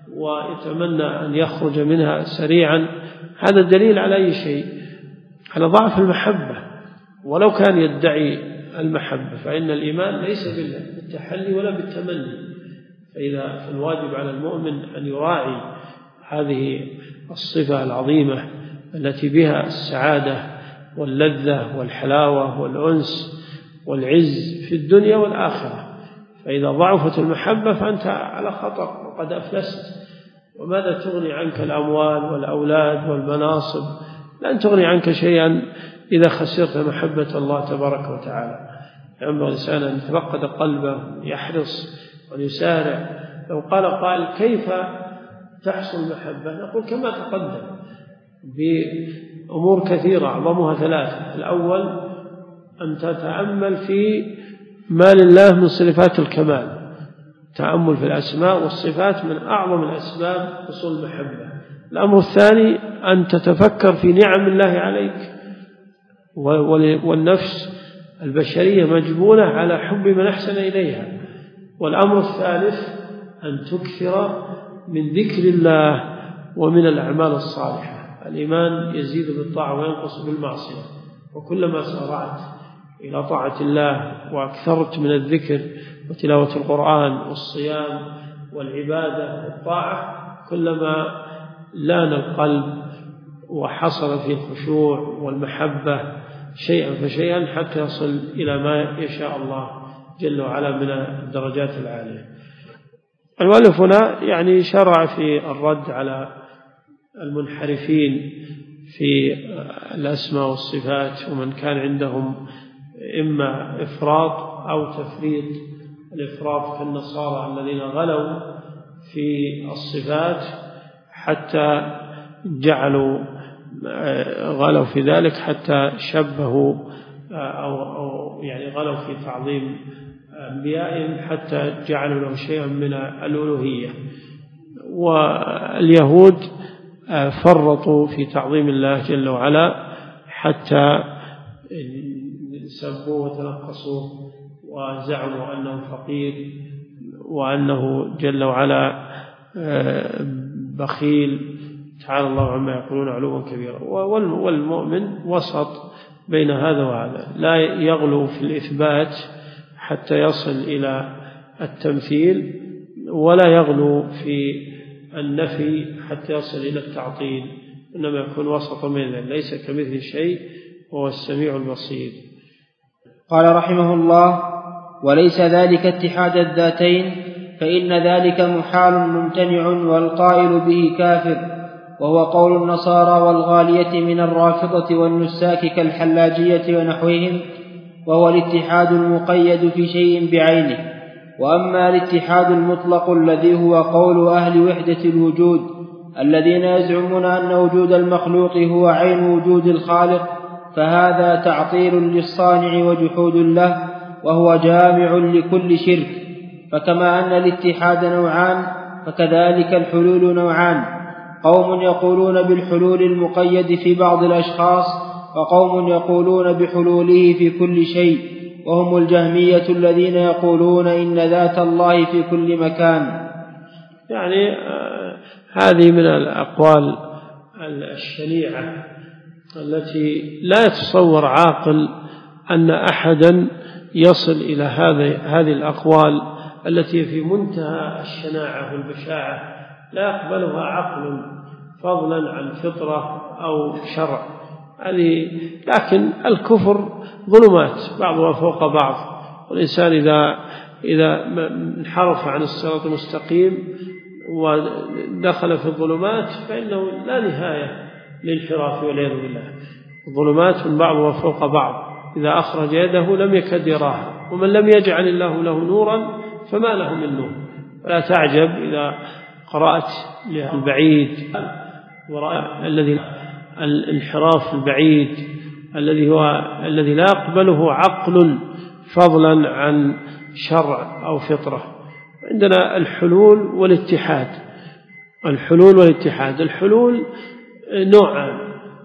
ويتمنى أن يخرج منها سريعا. هذا دليل على أي شيء؟ على ضعف المحبة. ولو كان يدعي المحبة فإن الإيمان ليس بالتحلي ولا بالتمني. فإذا الواجب على المؤمن أن يراعي هذه الصفة العظيمة التي بها السعادة واللذة والحلاوة والأنس والعز في الدنيا والآخرة. فإذا ضعفت المحبة فأنت على خطر وقد أفلست. وماذا تغني عنك الأموال والأولاد والمناصب؟ لن تغني عنك شيئا إذا خسرت محبة الله تبارك وتعالى. ينبغي الإنسان أن يتفقد قلبه، يحرص ويسارع. لو قال قائل كيف تحصل المحبة؟ نقول كما تقدم بأمور كثيرة أعظمها 3. الأول أن تتأمل في ما لله من صفات الكمال. تأمل في الأسماء والصفات من أعظم الأسباب حصول المحبة. الأمر الثاني أن تتفكر في نعم الله عليك، والنفس البشرية مجبولة على حب من أحسن إليها. والأمر الثالث أن تكثر من ذكر الله ومن الأعمال الصالحة. الإيمان يزيد بالطاعة وينقص بالمعصية، وكلما سارعت إلى طاعة الله وأكثرت من الذكر وتلاوة القرآن والصيام والعبادة والطاعة كلما لان القلب وحصل فيه الخشوع والمحبة شيئا فشيئا حتى يصل إلى ما يشاء الله جل وعلا من الدرجات العالية. المؤلف هنا يعني شرع في الرد على المنحرفين في الأسماء والصفات ومن كان عندهم إما إفراط أو تفريط. الإفراط كالنصارى الذين غلوا في الصفات حتى غلوا في ذلك حتى شبهوا أو يعني غلوا في تعظيم أنبيائهم حتى جعلوا له شيئا من الألوهية. واليهود فرطوا في تعظيم الله جل وعلا حتى سبوا وتنقصوا وزعموا أنه فقير وأنه جل وعلا بخيل، تعالى الله عما يقولون علوا كبيرا. والمؤمن وسط بين هذا وهذا، لا يغلو في الإثبات حتى يصل إلى التمثيل، ولا يغلو في النفي حتى يصل إلى التعطيل، إنما يكون وسط بين ذلك، ليس كمثل شيء وهو السميع البصير. قال رحمه الله: وليس ذلك اتحاد الذاتين، فإن ذلك محال ممتنع والقائل به كافر، وهو قول النصارى والغالية من الرافضة والنساك كالحلاجية ونحوهم، وهو الاتحاد المقيد في شيء بعينه. وأما الاتحاد المطلق الذي هو قول أهل وحدة الوجود الذين يزعمون أن وجود المخلوق هو عين وجود الخالق، فهذا تعطيل للصانع وجحود له، وهو جامع لكل شرك. فكما أن الاتحاد نوعان فكذلك الحلول نوعان، قوم يقولون بالحلول المقيد في بعض الأشخاص، وقوم يقولون بحلوله في كل شيء، وهم الجهمية الذين يقولون إن ذات الله في كل مكان. يعني هذه من الأقوال الشنيعة التي لا يتصور عاقل أن أحدا يصل إلى هذه الأقوال التي في منتهى الشناعة والبشاعة، لا يقبلها عقل فضلا عن فطرة أو شرع. لكن الكفر ظلمات بعضها فوق بعض، والإنسان إذا انحرف عن الصراط المستقيم ودخل في الظلمات فإنه لا نهاية للانحراف والعياذ بالله. الظلمات من بعضها فوق بعض، إذا أخرج يده لم يكد يراها، ومن لم يجعل الله له نورا فما له من نور. ولا تعجب إذا قرأت البعيد الذي الانحراف البعيد الذي لا يقبله عقل فضلا عن شرع أو فطرة. عندنا الحلول والاتحاد. الحلول نوعان،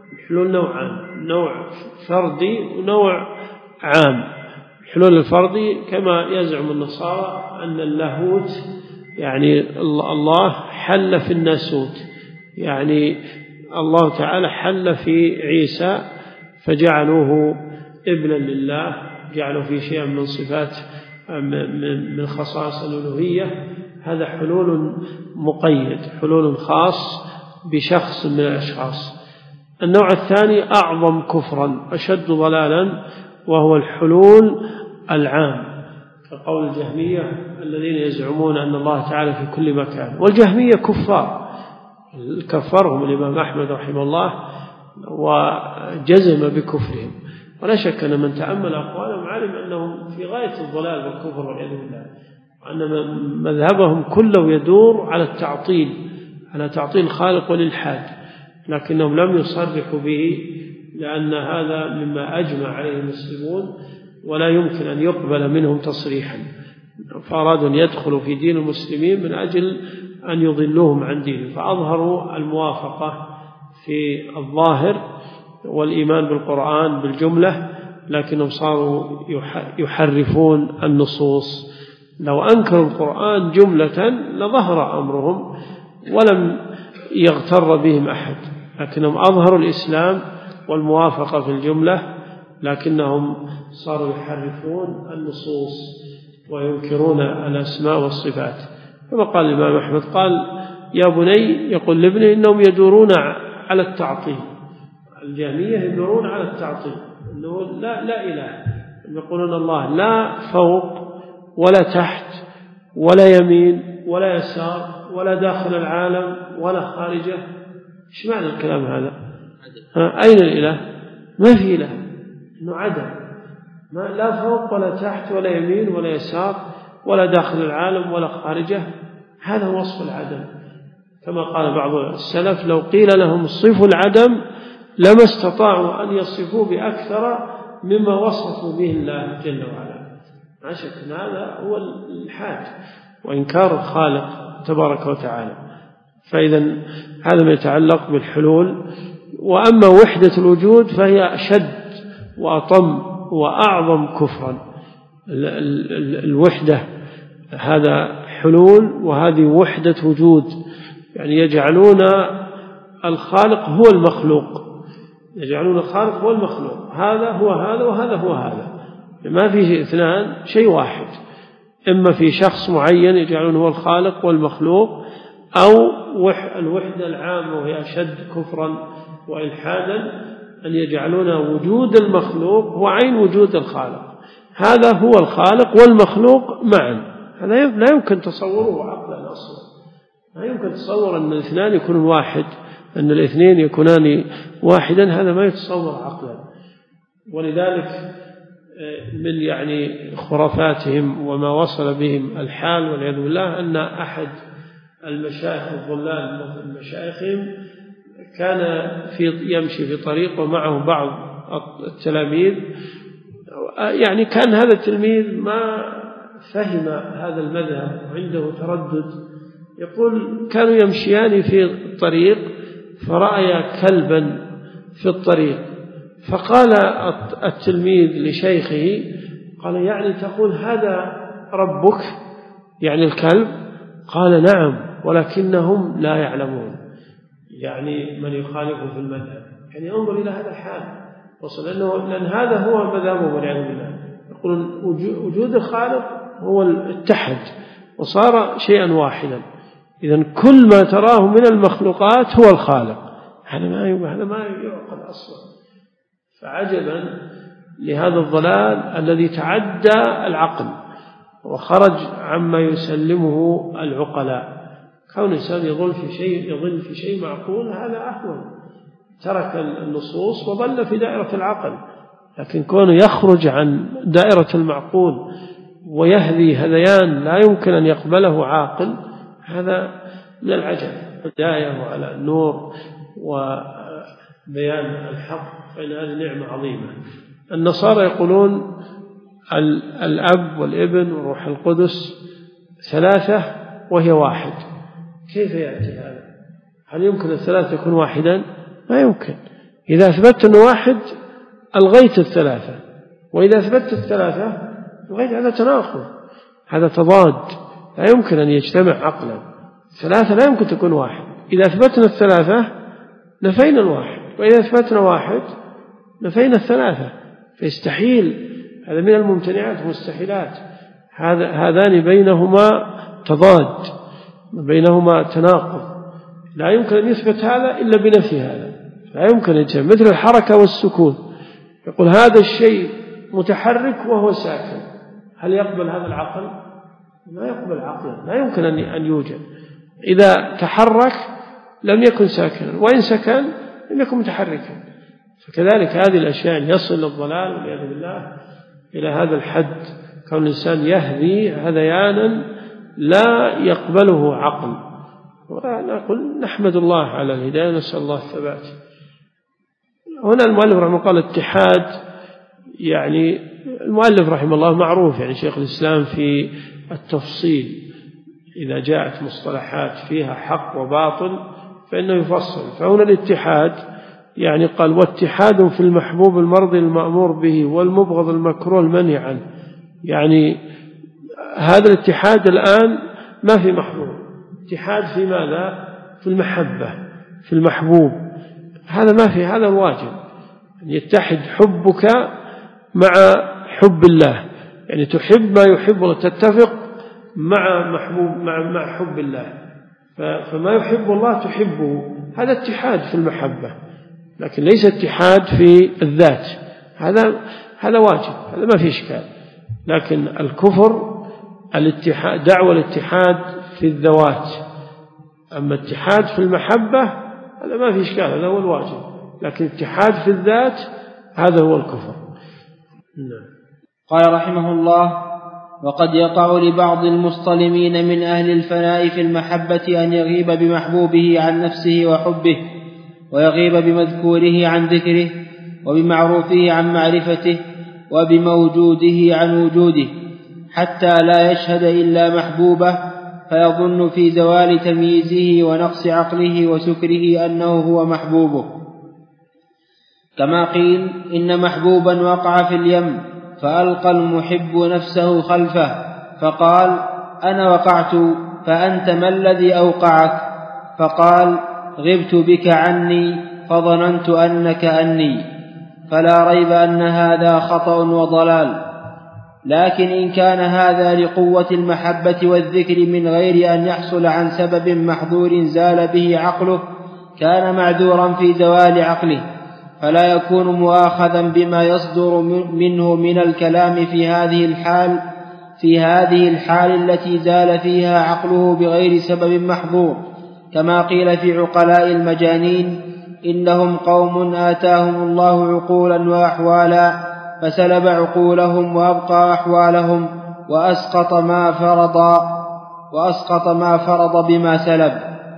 نوع فردي ونوع عام. الحلول الفردي كما يزعم النصارى أن اللاهوت يعني الله حل في الناسوت، يعني الله تعالى حل في عيسى فجعلوه ابنا لله، جعلوا في شيء من صفات من خصائص الألوهية. هذا حلول مقيد، حلول خاص بشخص من الأشخاص. النوع الثاني أعظم كفرا أشد ضلالا، وهو الحلول العام، كقول الجهمية الذين يزعمون أن الله تعالى في كل مكان. والجهمية كفار، كفرهم الإمام أحمد رحمه الله وجزم بكفرهم. ولا شك أن من تأمل أقوالهم علم أنهم في غاية الضلال والكفر والعياذ بالله، وأن مذهبهم كله يدور على تعطيل الخالق والإلحاد، لكنهم لم يصرحوا به لأن هذا مما أجمع عليه المسلمون ولا يمكن أن يقبل منهم تصريحا، فأرادوا أن يدخلوا في دين المسلمين من أجل أن يضلوهم عن دينهم، فأظهروا الموافقة في الظاهر والإيمان بالقرآن بالجملة، لكنهم صاروا يحرفون النصوص. لو أنكروا القرآن جملة لظهر أمرهم ولم يغتر بهم أحد، لكنهم أظهروا الإسلام والموافقة في الجملة، لكنهم صاروا يحرفون النصوص وينكرون الأسماء والصفات. كما قال الإمام أحمد قال يا بني، يقول لابنه إنهم يدورون على التعطيل. الجهمية يدورون على التعطيل، إنه لا إله، يقولون الله لا فوق ولا تحت ولا يمين ولا يسار ولا داخل العالم ولا خارجه. إيش معنى الكلام هذا؟ أين الإله؟ ما في إله، إنه عدم، لا فوق ولا تحت ولا يمين ولا يسار ولا داخل العالم ولا خارجه. هذا وصف العدم، كما قال بعض السلف لو قيل لهم صفوا العدم لما استطاعوا أن يصفوا بأكثر مما وصفوا به الله جل وعلا. لا شك أن هذا هو الحاد وإنكار الخالق تبارك وتعالى. فإذا هذا ما يتعلق بالحلول. وأما وحدة الوجود فهي أشد وأطم وأعظم كفرا. الوحدة هذا حلول وهذه وحدة وجود، يعني يجعلون الخالق هو المخلوق، يجعلون الخالق هو المخلوق، هذا هو هذا وهذا هو هذا، ما فيه اثنان، شيء واحد. إما في شخص معين يجعلون هو الخالق والمخلوق، أو الوحدة العامة وهي أشد كفرا وإلحادا، أن يجعلون وجود المخلوق هو عين وجود الخالق. هذا هو الخالق والمخلوق معا، هذا لا يمكن تصوره عقلا أصلا. لا يمكن تصور أن الاثنان يكونون واحد، أن الاثنين يكونان واحدا، هذا ما يتصور عقلا. ولذلك من يعني خرافاتهم وما وصل بهم الحال والعياذ بالله أن أحد المشايخ الضلال مثل مشايخهم كان يمشي في طريق ومعه بعض التلاميذ، يعني كان هذا التلميذ ما فهم هذا المذهب وعنده تردد، يقول كانوا يمشيان في الطريق فرأي كلبا في الطريق، فقال التلميذ لشيخه قال يعني تقول هذا ربك يعني الكلب؟ قال نعم ولكنهم لا يعلمون، يعني من يخالفه في المذهب، يعني انظر إلى هذا الحال وصل، لأن هذا هو مذهبه والعياذ بالله، يقولون وجود الخالق هو الاتحد وصار شيئا واحدا، إذن كل ما تراه من المخلوقات هو الخالق، هذا ما يعقل أصلا. فعجبا لهذا الضلال الذي تعدى العقل وخرج عما يسلمه العقلاء. كون الإنسان يظل في شيء معقول هذا أهون، ترك النصوص وظل في دائرة العقل، لكن كونه يخرج عن دائرة المعقول ويهذي هذيان لا يمكن أن يقبله عاقل، هذا من العجب. الهداية وعلى النور وبيان الحق، فإن هذه نعمة عظيمة. النصارى يقولون الأب والابن والروح القدس ثلاثة وهي واحد. كيف يأتي هذا؟ هل يمكن الثلاثة يكون واحدا؟ ما يمكن. إذا أثبت أنه واحد ألغيت الثلاثة، وإذا أثبت الثلاثة ألغيت، هذا تناقض، هذا تضاد، لا يمكن أن يجتمع عقلا. الثلاثة لا يمكن تكون واحد. إذا أثبتنا الثلاثة نفينا الواحد، وإذا أثبتنا واحد نفينا الثلاثة، فيستحيل، هذا من الممتنعات والمستحيلات، هذان بينهما تضاد، بينهما تناقض، لا يمكن أن يثبت هذا إلا بنفي هذا، لا يمكن أن يجتمع. مثل الحركة والسكون، يقول هذا الشيء متحرك وهو ساكن، هل يقبل هذا العقل؟ لا يقبل عقلا، لا يمكن أن يوجد. إذا تحرك لم يكن ساكنا، وإن سكن لم يكن متحركا. فكذلك هذه الأشياء يصل الضلال والعياذ بالله إلى هذا الحد، كون الإنسان يهدي هذيانا لا يقبله عقل. ونقول نحمد الله على الهداية، نسأل الله الثبات. هنا المؤلف رحمه الله قال اتحاد، يعني المؤلف رحمه الله معروف، يعني شيخ الإسلام في التفصيل إذا جاءت مصطلحات فيها حق وباطل فإنه يفصل. فهنا الاتحاد يعني قال واتحاد في المحبوب المرضي المأمور به والمبغض المكروه المنهي عنه. يعني هذا الاتحاد الآن ما في محبوب، اتحاد في ماذا؟ في المحبة، في المحبوب، هذا ما في، هذا الواجب أن يتحد حبك مع حب الله، يعني تحب ما يحب الله، تتفق مع محبوب مع حب الله، فما يحب الله تحبه، هذا اتحاد في المحبة، لكن ليس اتحاد في الذات، هذا واجب، هذا ما في إشكال. لكن الكفر الاتحاد، دعوة الاتحاد في الذوات، أما اتحاد في المحبة هذا ما في إشكال، هذا هو الواجب، لكن اتحاد في الذات هذا هو الكفر. قال رحمه الله: وقد يقع لبعض المصطلمين من أهل الفناء في المحبة أن يغيب بمحبوبه عن نفسه وحبه، ويغيب بمذكوره عن ذكره، وبمعروفه عن معرفته، وبموجوده عن وجوده، حتى لا يشهد إلا محبوبه، فيظن في زوال تمييزه ونقص عقله وسكره أنه هو محبوبه. كما قيل: إن محبوبا وقع في اليم فألقى المحب نفسه خلفه فقال: أنا وقعت، فأنت ما الذي أوقعك؟ فقال: غبت بك عني فظننت أنك أني. فلا ريب أن هذا خطأ وضلال. لكن إن كان هذا لقوة المحبة والذكر من غير أن يحصل عن سبب محظور زال به عقله، كان معذورا في زوال عقله، فلا يكون مؤاخذا بما يصدر منه من الكلام في هذه الحال التي زال فيها عقله بغير سبب محظور. كما قيل في عقلاء المجانين: إنهم قوم آتاهم الله عقولا وأحوالا فسلب عقولهم وأبقى أحوالهم وأسقط ما فرضا. وأسقط ما فرض بما سلب.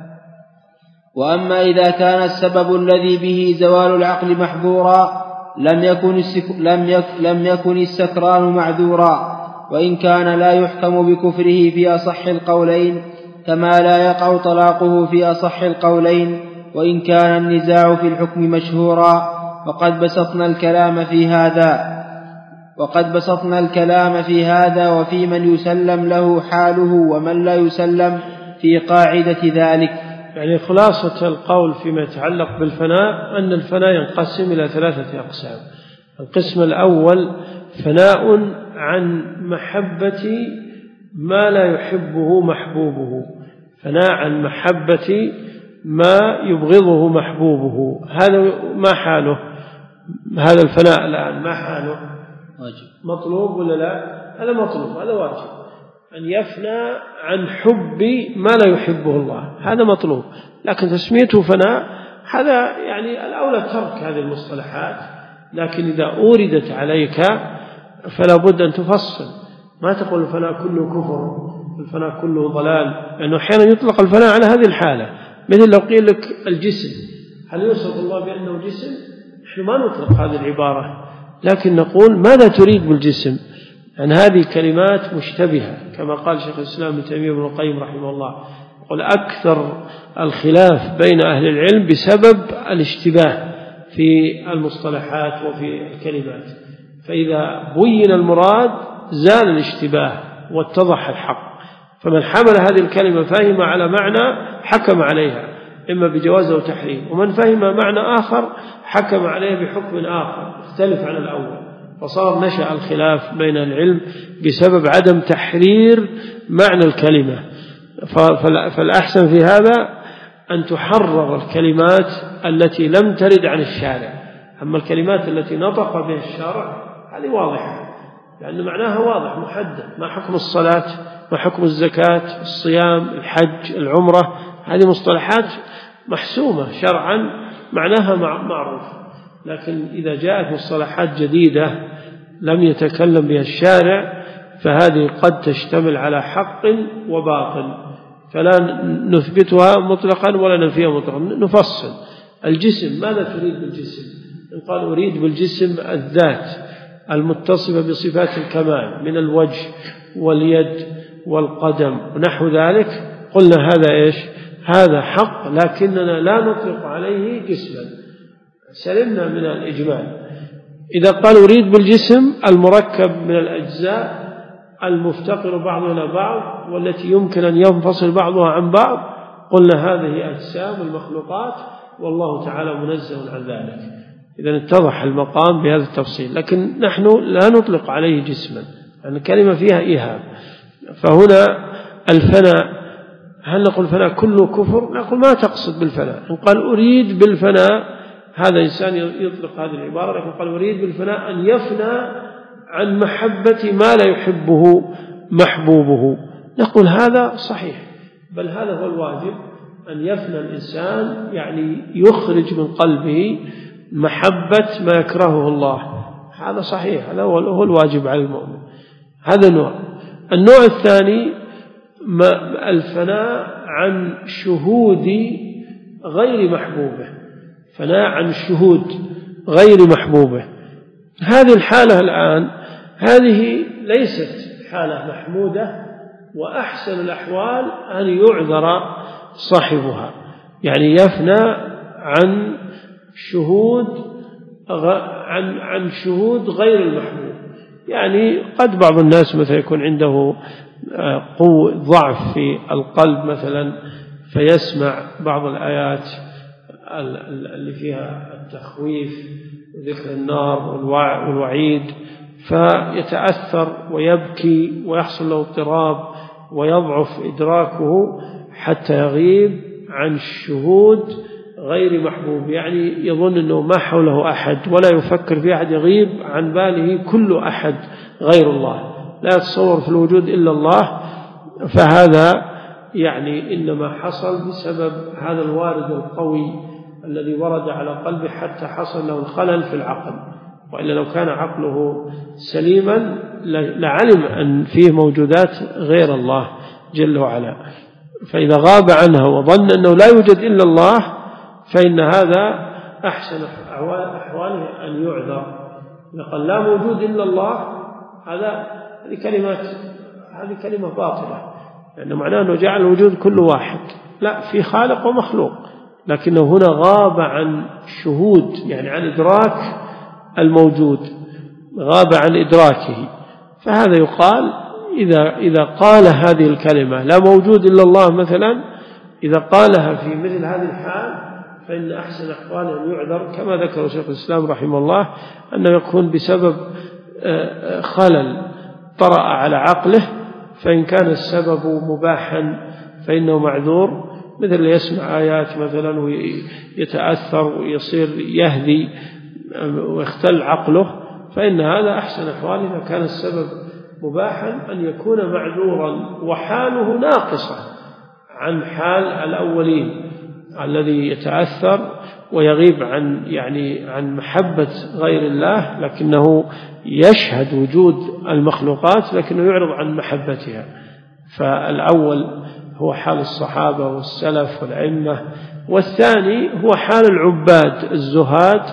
وأما إذا كان السبب الذي به زوال العقل محظورا لم يكن السكران معذورا، وإن كان لا يحكم بكفره في أصح القولين، كما لا يقع طلاقه في أصح القولين، وإن كان النزاع في الحكم مشهورا. وقد بسطنا الكلام في هذا وفي من يسلم له حاله ومن لا يسلم في قاعدة ذلك. يعني خلاصة القول فيما يتعلق بالفناء أن الفناء ينقسم إلى 3 أقسام. القسم الأول فناء عن محبة ما لا يحبه محبوبه، فناء عن محبة ما يبغضه محبوبه. هذا ما حاله؟ هذا الفناء الآن ما حاله؟ واجب. مطلوب ولا لا؟ هذا مطلوب، هذا واجب، أن يفنى عن حب ما لا يحبه الله، هذا مطلوب. لكن تسميته فناء هذا يعني الأولى ترك هذه المصطلحات، لكن إذا أوردت عليك فلا بد أن تفصل. ما تقول الفناء كله كفر، الفناء كله ضلال، لأنه أحيانا يطلق الفناء على هذه الحالة. مثل لو قيل لك الجسم، هل يوصف الله بأنه جسم؟ نحن ما نطلق هذه العبارة، لكن نقول ماذا تريد بالجسم؟ يعني هذه كلمات مشتبهة، كما قال شيخ الإسلام ابن تيمية بن القيم رحمه الله، يقول أكثر الخلاف بين أهل العلم بسبب الاشتباه في المصطلحات وفي الكلمات، فإذا بين المراد زال الاشتباه واتضح الحق. فمن حمل هذه الكلمة فهم على معنى حكم عليها إما بجواز أو تحريم، ومن فهم معنى آخر حكم عليه بحكم آخر اختلف عن الأول، فصار نشأ الخلاف بين العلم بسبب عدم تحرير معنى الكلمة. فالأحسن في هذا أن تحرر الكلمات التي لم ترد عن الشارع. أما الكلمات التي نطق بها الشارع هذه واضحة، لأن معناها واضح محدد، ما حكم الصلاة، ما حكم الزكاة، الصيام، الحج، العمرة، هذه مصطلحات محسومة شرعا معناها معروف. لكن إذا جاءت مصطلحات جديدة لم يتكلم بها الشارع فهذه قد تشتمل على حق وباطل، فلا نثبتها مطلقا ولا ننفيها مطلقا، نفصل. الجسم، ماذا تريد بالجسم؟ إن قال أريد بالجسم الذات المتصفة بصفات الكمال من الوجه واليد والقدم ونحو ذلك، قلنا هذا إيش؟ هذا حق، لكننا لا نطلق عليه جسما، سلمنا من الإجمال. إذا قال أريد بالجسم المركب من الأجزاء المفتقر بعضها إلى بعض والتي يمكن أن ينفصل بعضها عن بعض، قلنا هذه أجسام المخلوقات والله تعالى منزه عن ذلك. إذا اتضح المقام بهذا التفصيل، لكن نحن لا نطلق عليه جسما، لأن الكلمة فيها إيهام. فهنا الفناء، هل نقول الفناء كله كفر؟ نقول ما تقصد بالفناء. إن قال أريد بالفناء هذا إنسان يطلق هذه العبارة، لكن قال أريد بالفناء أن يفنى عن محبة ما لا يحبه محبوبه، نقول هذا صحيح، بل هذا هو الواجب، أن يفنى الإنسان يعني يخرج من قلبه محبة ما يكرهه الله، هذا صحيح، هذا هو الواجب على المؤمن. هذا نوع. النوع الثاني الفناء عن شهود غير محبوبه، فناء عن شهود غير محبوبه. هذه الحالة الآن هذه ليست حالة محمودة، وأحسن الأحوال أن يعذر صاحبها، يعني يفنى عن شهود غير المحبوب. يعني قد بعض الناس مثلا يكون عنده قوة ضعف في القلب مثلا، فيسمع بعض الآيات اللي فيها التخويف وذكر النار والوعيد فيتأثر ويبكي ويحصل له اضطراب ويضعف إدراكه حتى يغيب عن الشهود غير محبوب، يعني يظن أنه ما حوله أحد ولا يفكر في أحد، يغيب عن باله كل أحد غير الله، لا يتصور في الوجود إلا الله. فهذا يعني إنما حصل بسبب هذا الوارد القوي الذي ورد على قلبه حتى حصل له الخلل في العقل، وإلا لو كان عقله سليما لعلم أن فيه موجودات غير الله، جل وعلا. فإذا غاب عنها وظن أنه لا يوجد إلا الله فإن هذا أحسن أحواله أن يعذر. إذا قال لا موجود إلا الله هذه كلمة باطلة، لأن معناه أنه جعل الوجود كل واحد، لا، في خالق ومخلوق، لكنه هنا غاب عن شهود، يعني عن إدراك الموجود، غاب عن إدراكه. فهذا يقال إذا قال هذه الكلمة لا موجود إلا الله مثلا، إذا قالها في مثل هذه الحال فإن أحسن أحواله أن يعذر، كما ذكر شيخ الإسلام رحمه الله أنه يكون بسبب خلل طرأ على عقله، فإن كان السبب مباحا فإنه معذور، مثل يسمع آيات مثلا ويتأثر ويصير يهدي ويختل عقله، فإن هذا أحسن أحواله إذا كان السبب مباحا أن يكون معذورا وحاله ناقصة عن حال الأولين الذي يتأثر ويغيب عن محبة غير الله، لكنه يشهد وجود المخلوقات لكنه يعرض عن محبتها. فالأول هو حال الصحابة والسلف والأئمة، والثاني هو حال العباد الزهاد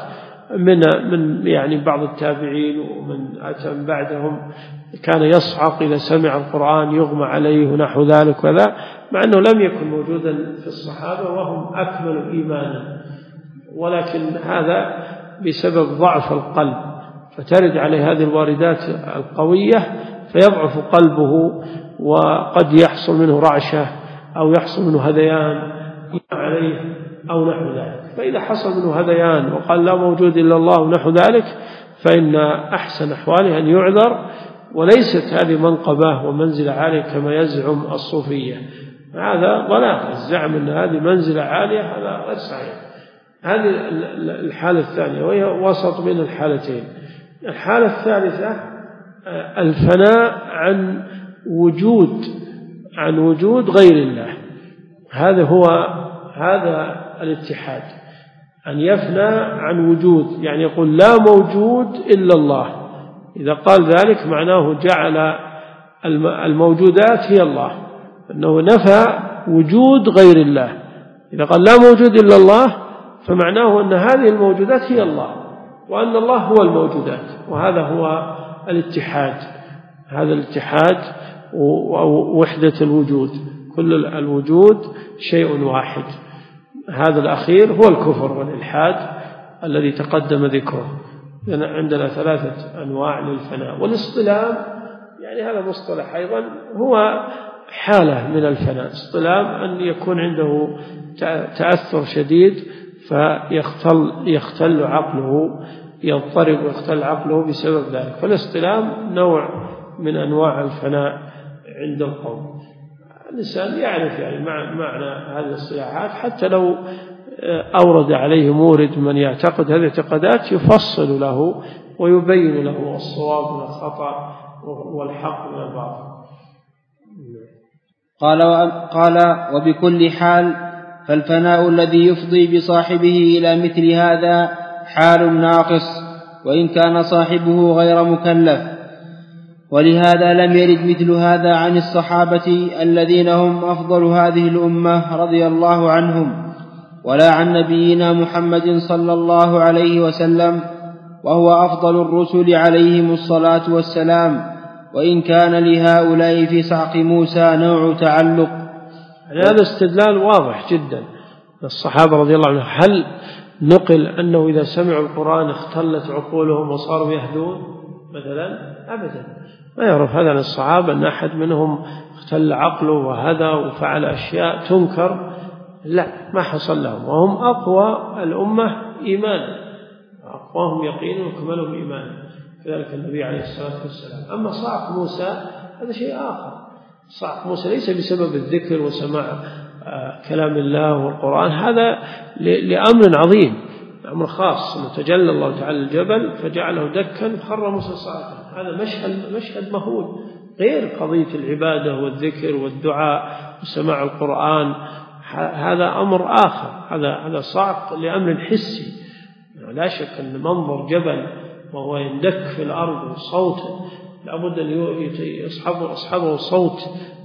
من بعض التابعين ومن أتى من بعدهم، كان يصعق إذا سمع القرآن يغمى عليه ونحو ذلك وذا، مع أنه لم يكن موجودا في الصحابة وهم أكمل إيمانا، ولكن هذا بسبب ضعف القلب، فترد عليه هذه الواردات القوية فيضعف قلبه، وقد يحصل منه رعشة أو يحصل منه هذيان عليه أو نحو ذلك. فإذا حصل منه هذيان وقال لا موجود إلا الله ونحو ذلك فإن أحسن أحواله أن يعذر، وليست هذه منقبة ومنزلة عالية كما يزعم الصوفية. هذا ضلال، الزعم أن هذه منزلة عالية هذا غير صحيح. هذه الحالة الثانية وهي وسط بين الحالتين. الحالة الثالثة الفناء عن وجود غير الله. هذا الاتحاد، أن يفنى عن وجود، يعني يقول لا موجود إلا الله. إذا قال ذلك معناه جعل الموجودات هي الله، أنه نفى وجود غير الله. إذا قال لا موجود إلا الله فمعناه أن هذه الموجودات هي الله، وأن الله هو الموجودات، وهذا هو الاتحاد. هذا الاتحاد ووحدة الوجود، كل الوجود شيء واحد. هذا الأخير هو الكفر والإلحاد الذي تقدم ذكره. عندنا 3 أنواع للفناء، والاصطلام هذا مصطلح أيضا هو حالة من الفناء. اصطلام أن يكون عنده تأثر شديد فيختل عقله، يضطرب ويختل عقله بسبب ذلك. فالاصطلام نوع من أنواع الفناء عند القوم. الإنسان يعرف معنى هذه الاصطلاحات، حتى لو أورد عليه مورد من يعتقد هذه الاعتقادات يفصل له ويبين له الصواب من الخطأ والحق من الباطل. قال وبكل حال فالفناء الذي يفضي بصاحبه إلى مثل هذا حال ناقص، وإن كان صاحبه غير مكلف. ولهذا لم يرد مثل هذا عن الصحابة الذين هم أفضل هذه الأمة رضي الله عنهم، ولا عن نبينا محمد صلى الله عليه وسلم، وهو أفضل الرسل عليهم الصلاة والسلام، وإن كان لهؤلاء في صعق موسى نوع تعلق. هذا استدلال واضح جدا. الصحابة رضي الله عنهم هل نقل أنه إذا سمعوا القرآن اختلت عقولهم وصاروا يهدون مثلا؟ أبدا، ما يعرف هذا عن الصحابة أن أحد منهم اختل عقله وهدى وفعل أشياء تنكر، لا، ما حصل لهم، وهم أقوى الأمة إيمانا، أقواهم يقينا وكملهم إيمانا، كذلك النبي عليه الصلاة والسلام. أما صعق موسى هذا شيء آخر. صعق موسى ليس بسبب الذكر وسماع كلام الله والقرآن، هذا لأمر عظيم، أمر خاص، تجلى الله تعالى الجبل فجعله دكا فخر موسى صاعقا. هذا مشهد مهول، غير قضية العبادة والذكر والدعاء وسماع القرآن، هذا أمر آخر. هذا صعق لأمر حسي. لا شك أن منظر جبل وهو يندك في الأرض وصوته لابد أن يصحبه صوت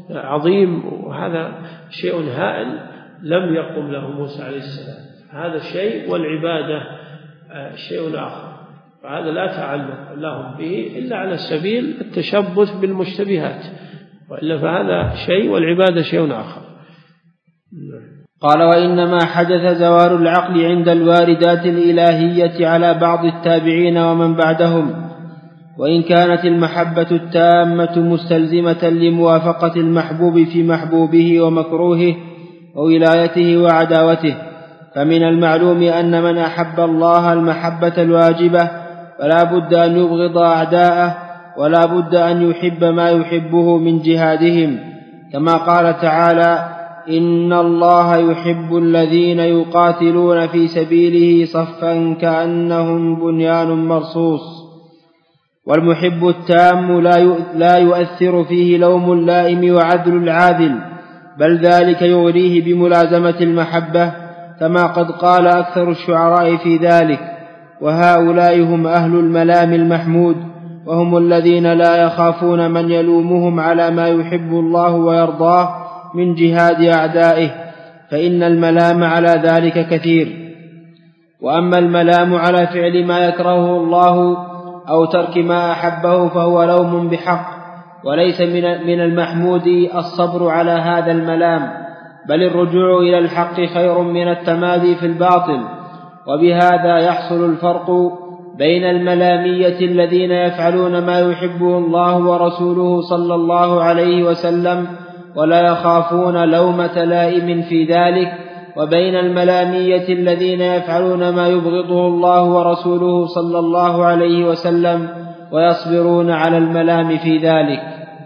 عظيم، وهذا شيء هائل لم يقم له موسى عليه السلام. هذا شيء والعبادة شيء آخر، فهذا لا تعلق لهم به إلا على سبيل التشبث بالمشتبهات، وإلا فهذا شيء والعبادة شيء آخر. قال: وإنما حدث زوال العقل عند الواردات الإلهية على بعض التابعين ومن بعدهم، وإن كانت المحبة التامة مستلزمة لموافقة المحبوب في محبوبه ومكروهه وولايته وعداوته، فمن المعلوم أن من أحب الله المحبة الواجبة فلا بد أن يبغض أعداءه، ولا بد أن يحب ما يحبه من جهادهم، كما قال تعالى: إن الله يحب الذين يقاتلون في سبيله صفا كأنهم بنيان مرصوص. والمحب التام لا يؤثر فيه لوم اللائم وعدل العادل، بل ذلك يغريه بملازمة المحبة، كما قد قال أكثر الشعراء في ذلك: وهؤلاء هم أهل الملام المحمود، وهم الذين لا يخافون من يلومهم على ما يحب الله ويرضاه من جهاد أعدائه، فإن الملام على ذلك كثير. وأما الملام على فعل ما يكرهه الله أو ترك ما أحبه فهو لوم بحق، وليس من المحمود الصبر على هذا الملام، بل الرجوع إلى الحق خير من التمادي في الباطل. وبهذا يحصل الفرق بين الملامية الذين يفعلون ما يحبه الله ورسوله صلى الله عليه وسلم ولا يخافون لومة لائم في ذلك، وبين الملامية الذين يفعلون ما يبغضه الله ورسوله صلى الله عليه وسلم ويصبرون على الملام في ذلك.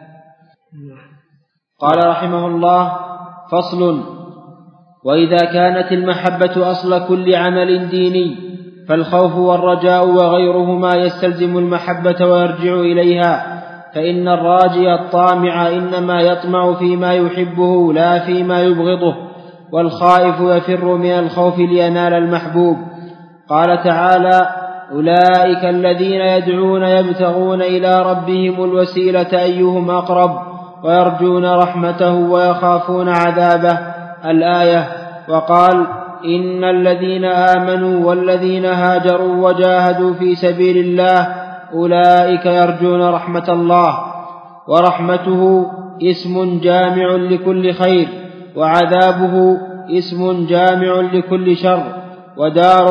قال رحمه الله: فصل: وإذا كانت المحبة أصل كل عمل ديني، فالخوف والرجاء وغيرهما يستلزم المحبة ويرجع إليها، فإن الراجي الطامع إنما يطمع فيما يحبه لا فيما يبغضه، والخائف يفر من الخوف لينال المحبوب. قال تعالى: أولئك الذين يدعون يبتغون إلى ربهم الوسيلة أيهم أقرب ويرجون رحمته ويخافون عذابه، الآية. وقال: إن الذين آمنوا والذين هاجروا وجاهدوا في سبيل الله أولئك يرجون رحمة الله. ورحمته اسم جامع لكل خير، وعذابه اسم جامع لكل شر. ودار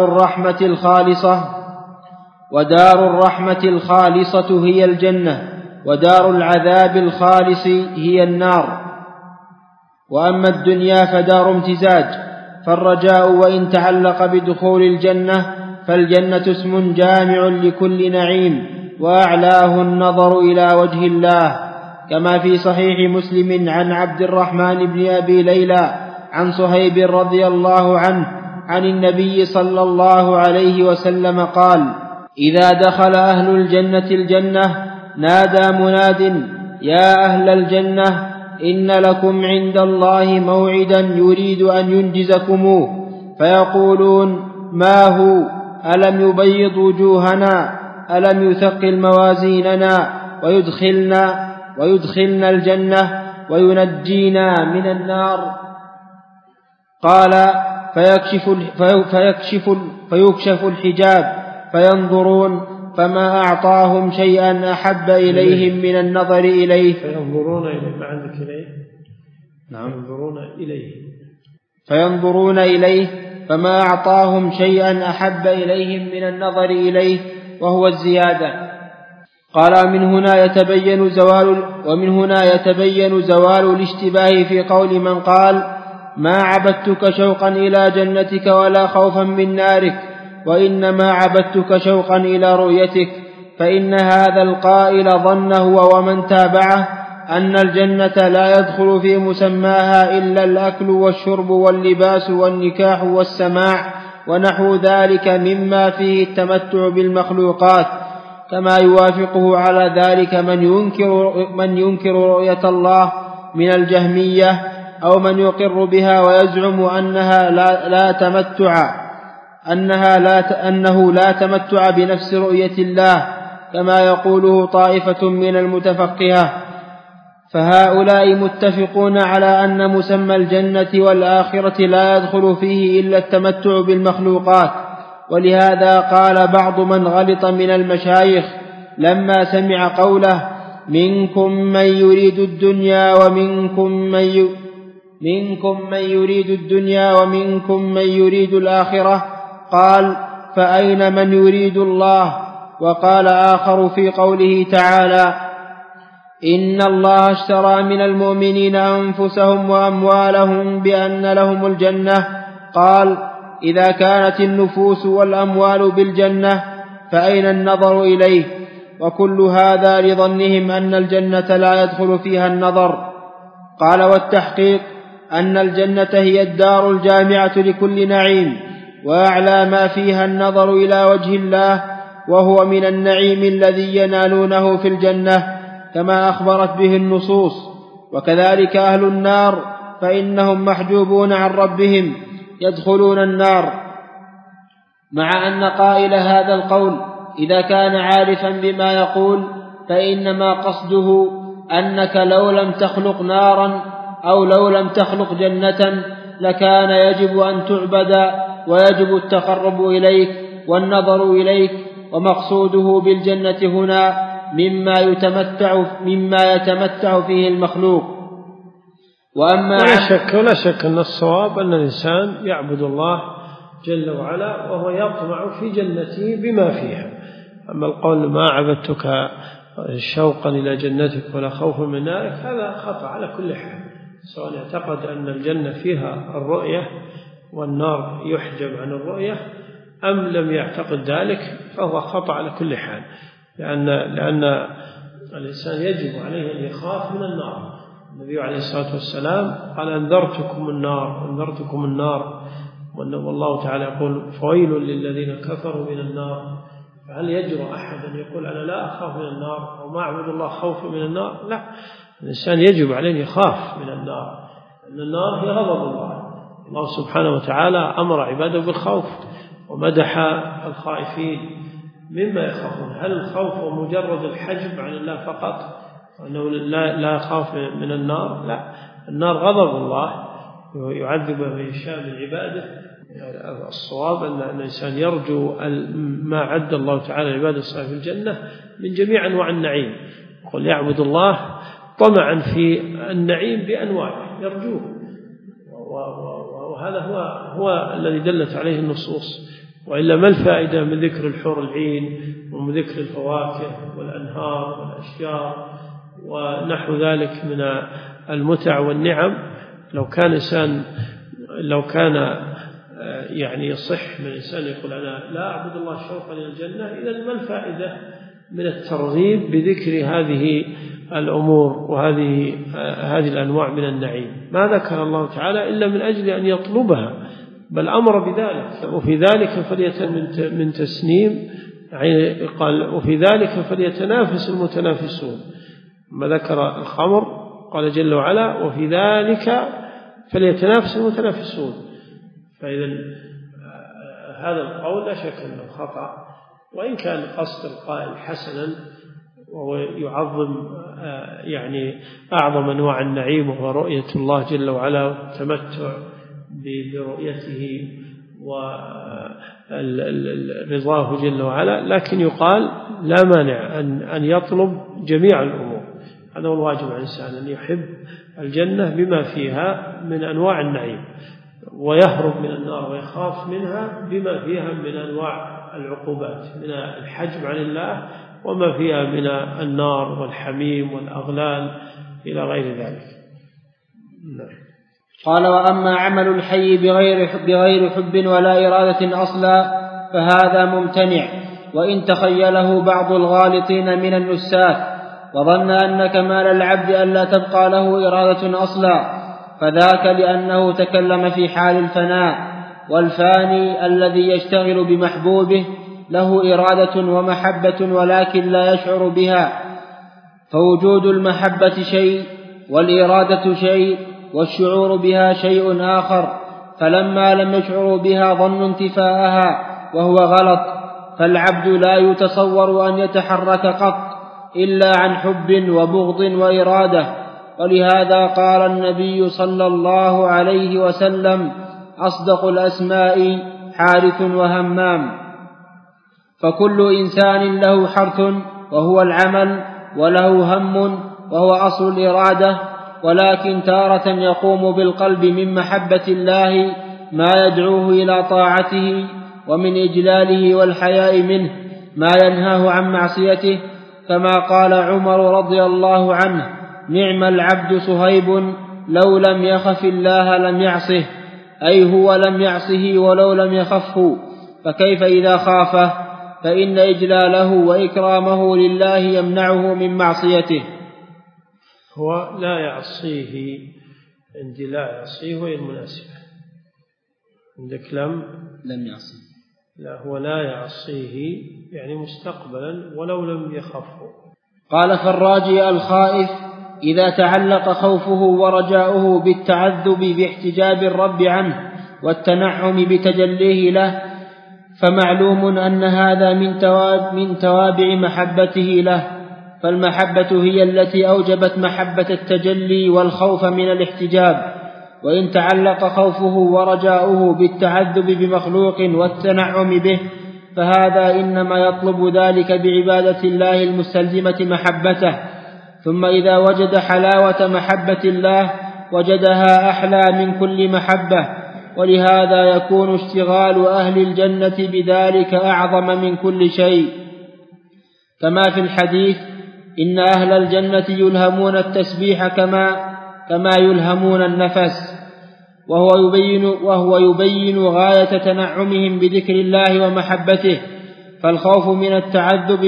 الرحمة الخالصة هي الجنة، ودار العذاب الخالص هي النار. وأما الدنيا فدار امتزاج، فالرجاء وإن تعلق بدخول الجنة فالجنة اسم جامع لكل نعيم، وأعلاه النظر إلى وجه الله، كما في صحيح مسلم عن عبد الرحمن بن أبي ليلى عن صهيب رضي الله عنه عن النبي صلى الله عليه وسلم قال: إذا دخل أهل الجنة الجنة نادى مناد: يا أهل الجنة إن لكم عند الله موعدا يريد أن ينجزكموه. فيقولون: ما هو؟ ألم يبيض وجوهنا؟ ألم يثقل موازيننا ويدخلنا الجنة وينجينا من النار؟ قال: فيكشف الحجاب فينظرون، فما أعطاهم شيئا أحب إليهم من النظر إليه. فينظرون إليه، ما عندك إليه؟ نعم. فينظرون إليه فما أعطاهم شيئا أحب إليهم من النظر إليه، وهو الزيادة. قال: ومن هنا يتبين زوال الاشتباه في قول من قال: ما عبدتك شوقا إلى جنتك ولا خوفا من نارك، وإنما عبدتك شوقا إلى رؤيتك. فإن هذا القائل ظن هو ومن تابعه أن الجنة لا يدخل في مسماها إلا الأكل والشرب واللباس والنكاح والسماع ونحو ذلك مما فيه التمتع بالمخلوقات، كما يوافقه على ذلك من ينكر رؤية الله من الجهمية، أو من يقر بها ويزعم أنه لا تمتع بنفس رؤية الله، كما يقوله طائفة من المتفقهة. فهؤلاء متفقون على أن مسمى الجنة والآخرة لا يدخل فيه إلا التمتع بالمخلوقات. ولهذا قال بعض من غلط من المشايخ لما سمع قوله منكم من يريد الدنيا ومنكم من يريد الآخرة، قال فأين من يريد الله؟ وقال آخر في قوله تعالى إن الله اشترى من المؤمنين أنفسهم وأموالهم بأن لهم الجنة، قال إذا كانت النفوس والأموال بالجنة فأين النظر إليه؟ وكل هذا لظنهم أن الجنة لا يدخل فيها النظر. قال والتحقيق أن الجنة هي الدار الجامعة لكل نعيم، وأعلى ما فيها النظر إلى وجه الله، وهو من النعيم الذي ينالونه في الجنة كما أخبرت به النصوص. وكذلك أهل النار فإنهم محجوبون عن ربهم يدخلون النار، مع أن قائل هذا القول إذا كان عارفا بما يقول فإنما قصده أنك لو لم تخلق نارا أو لو لم تخلق جنة لكان يجب أن تعبد ويجب التقرب إليك والنظر إليك، ومقصوده بالجنة هنا مما يتمتع فيه المخلوق. وأما ولا شك أن الصواب أن الإنسان يعبد الله جل وعلا وهو يطمع في جنته بما فيها. أما القول ما عبدتك شوقا إلى جنتك ولا خوفا من نارك، هذا خطأ على كل حال، سواء اعتقد أن الجنة فيها الرؤية والنار يحجب عن الرؤية أم لم يعتقد ذلك، فهو خطأ على كل حال، لأن الإنسان يجب عليه أن يخاف من النار. النبي عليه الصلاة والسلام قال أنذرتكم النار، والله تعالى يقول فويل للذين كفروا من النار. فهل يجرؤ أحد أن يقول أنا لا أخاف من النار أو ما أعبد الله خوفا من النار؟ لا، الإنسان يجب عليه أن يخاف من النار، لأن النار هي غضب الله. الله سبحانه وتعالى أمر عباده بالخوف ومدح الخائفين مما يخافون. هل الخوف هو مجرد الحجب عن الله فقط وأنه لا يخاف من النار؟ لا، النار غضب الله يعذب من يشاء من عباده. الصواب أن الإنسان يرجو ما عد الله تعالى عباده الصالحين في الجنة من جميع أنواع النعيم، يقول يعبد الله طمعا في النعيم بأنواعه يرجوه، وهذا هو الذي دلت عليه النصوص. وإلا ما الفائدة من ذكر الحور العين ومن ذكر الفواكه والأنهار والأشجار ونحو ذلك من المتع والنعم؟ لو كان يعني يصح من الإنسان يقول أنا لا أعبد الله شوقا إلى الجنة، إذن ما الفائدة من الترغيب بذكر هذه الأمور وهذه الأنواع من النعيم؟ ما ذكر الله تعالى إلا من أجل أن يطلبها، بل أمر بذلك. وفي ذلك من تسنيم قال وفي ذلك فليتنافس المتنافسون. ما ذكر الخمر قال جل وعلا وفي ذلك فليتنافس المتنافسون. فإذا هذا القول لا شك أنه خطأ، وإن كان قصد القائل حسنا وهو يعظم يعني أعظم أنواع النعيم وهو رؤية الله جل وعلا والتمتع برؤيته ورضاه جل وعلا، لكن يقال لا مانع أن يطلب جميع الأمور. هذا هو الواجب على الإنسان، أن يحب الجنة بما فيها من أنواع النعيم، ويهرب من النار ويخاف منها بما فيها من أنواع العقوبات من الحجب عن الله وما فيها من النار والحميم والأغلال إلى غير ذلك. قال وأما عمل الحي بغير حب ولا إرادة أصلا فهذا ممتنع، وإن تخيله بعض الغالطين من النساك وظن أن كمال العبد ألا تبقى له إرادة أصلا، فذاك لأنه تكلم في حال الفناء، والفاني الذي يشتغل بمحبوبه له إرادة ومحبة ولكن لا يشعر بها، فوجود المحبة شيء والإرادة شيء والشعور بها شيء آخر، فلما لم يشعروا بها ظنوا انتفاءها وهو غلط، فالعبد لا يتصور أن يتحرك قط إلا عن حب وبغض وإرادة، ولهذا قال النبي صلى الله عليه وسلم: أصدق الأسماء حارث وهمام. فكل إنسان له حرث وهو العمل، وله هم وهو أصل الإرادة، ولكن تارة يقوم بالقلب من محبة الله ما يدعوه إلى طاعته، ومن إجلاله والحياء منه ما ينهاه عن معصيته، كما قال عمر رضي الله عنه: نعم العبد صهيب لو لم يخف الله لم يعصه، أي هو لم يعصه ولو لم يخفه، فكيف إذا خافه؟ فإن إجلاله وإكرامه لله يمنعه من معصيته. هو لا يعصيه، عندي لا يعصيه وهي المناسبة، عندك لم يعصيه، لا هو لا يعصيه يعني مستقبلا ولو لم يخفه. قال: فالراجي الخائف إذا تعلق خوفه ورجاؤه بالتعذب باحتجاب الرب عنه والتنعم بتجليه له، فمعلوم أن هذا من توابع محبته له، فالمحبة هي التي أوجبت محبة التجلي والخوف من الاحتجاب. وإن تعلق خوفه ورجاؤه بالتعذب بمخلوق والتنعم به، فهذا إنما يطلب ذلك بعبادة الله المستلزمة محبته، ثم إذا وجد حلاوة محبة الله وجدها أحلى من كل محبة، ولهذا يكون اشتغال أهل الجنة بذلك أعظم من كل شيء، كما في الحديث: إن أهل الجنة يلهمون التسبيح كما يلهمون النفس، وهو يبين غاية تنعمهم بذكر الله ومحبته. فالخوف من التعذب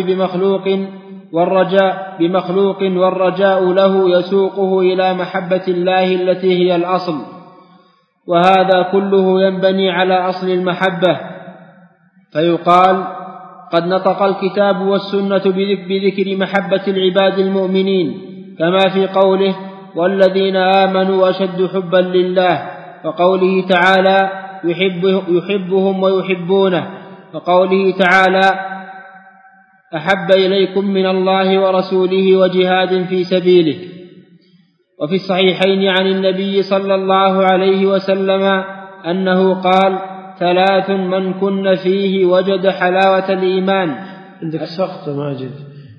بمخلوق والرجاء له يسوقه إلى محبة الله التي هي الأصل، وهذا كله ينبني على أصل المحبة. فيقال: قد نطق الكتاب والسنة بذكر محبة العباد المؤمنين، كما في قوله: والذين آمنوا أشد حبا لله، وقوله تعالى: يحبهم ويحبونه، وقوله تعالى: أحب إليكم من الله ورسوله وجهاد في سبيله. وفي الصحيحين عن النبي صلى الله عليه وسلم أنه قال: 3 من كن فيه وجد حلاوة الإيمان. عندك سقط ماجد،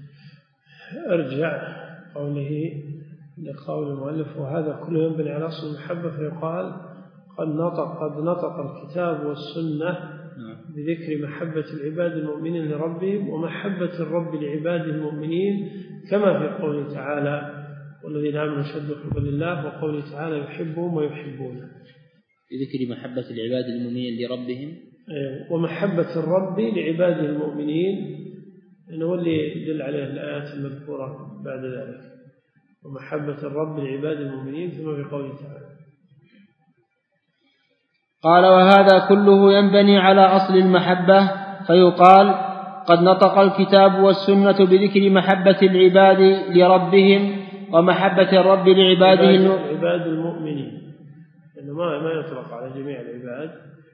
ارجع قوله لقول المؤلف: وهذا كله ينبني على أصل المحبة. فيقال: قد نطق الكتاب والسنة بذكر محبة العباد المؤمنين لربهم ومحبة الرب لعباده المؤمنين، كما في قوله تعالى: والذين آمنوا أشد حبا لله، وقوله تعالى: يحبهم ويحبونه، بذكر محبة العباد المؤمنين لربهم ومحبة الرب لعباده المؤمنين، إنه اللي يدل عليه الآيات المذكورة بعد ذلك، ومحبة الرب لعباده المؤمنين، ثم في قوله تعالى. قال: وهذا كله ينبني على أصل المحبة. فيقال: قد نطق الكتاب والسنة بذكر محبة العباد لربهم ومحبة الرب لعباده العباد المؤمنين، لأنه ما يطلق على جميع العباد.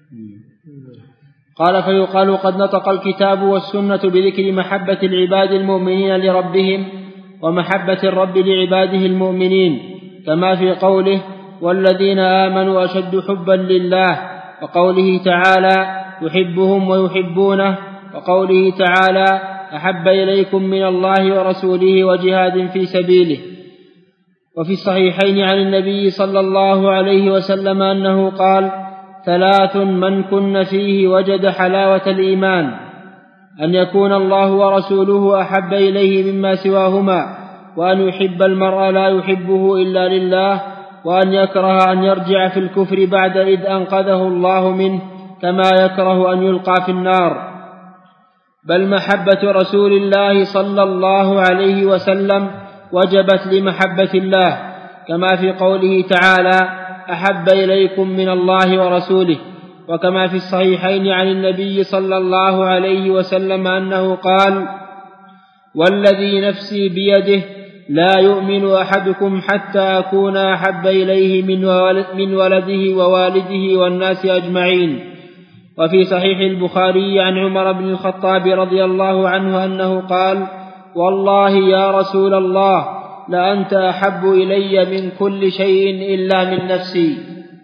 قال: فيقال: قد نطق الكتاب والسنة بذكر محبة العباد المؤمنين لربهم ومحبة الرب لعباده المؤمنين، كما في قوله: والذين آمنوا أشد حبا لله، وقوله تعالى: يحبهم ويحبونه، وقوله تعالى: أحب إليكم من الله ورسوله وجهاد في سبيله. وفي الصحيحين عن النبي صلى الله عليه وسلم أنه قال: 3 من كن فيه وجد حلاوة الإيمان: أن يكون الله ورسوله أحب إليه مما سواهما، وأن يحب المرء لا يحبه إلا لله، وأن يكره أن يرجع في الكفر بعد إذ أنقذه الله منه، كما يكره أن يلقى في النار. بل محبة رسول الله صلى الله عليه وسلم وجبت لمحبة الله، كما في قوله تعالى: أحب إليكم من الله ورسوله. وكما في الصحيحين عن النبي صلى الله عليه وسلم أنه قال: والذي نفسي بيده لا يؤمن أحدكم حتى أكون أحب إليه من ولده ووالده والناس أجمعين. وفي صحيح البخاري عن عمر بن الخطاب رضي الله عنه أنه قال: والله يا رسول الله لأنت أحب إلي من كل شيء إلا من نفسي.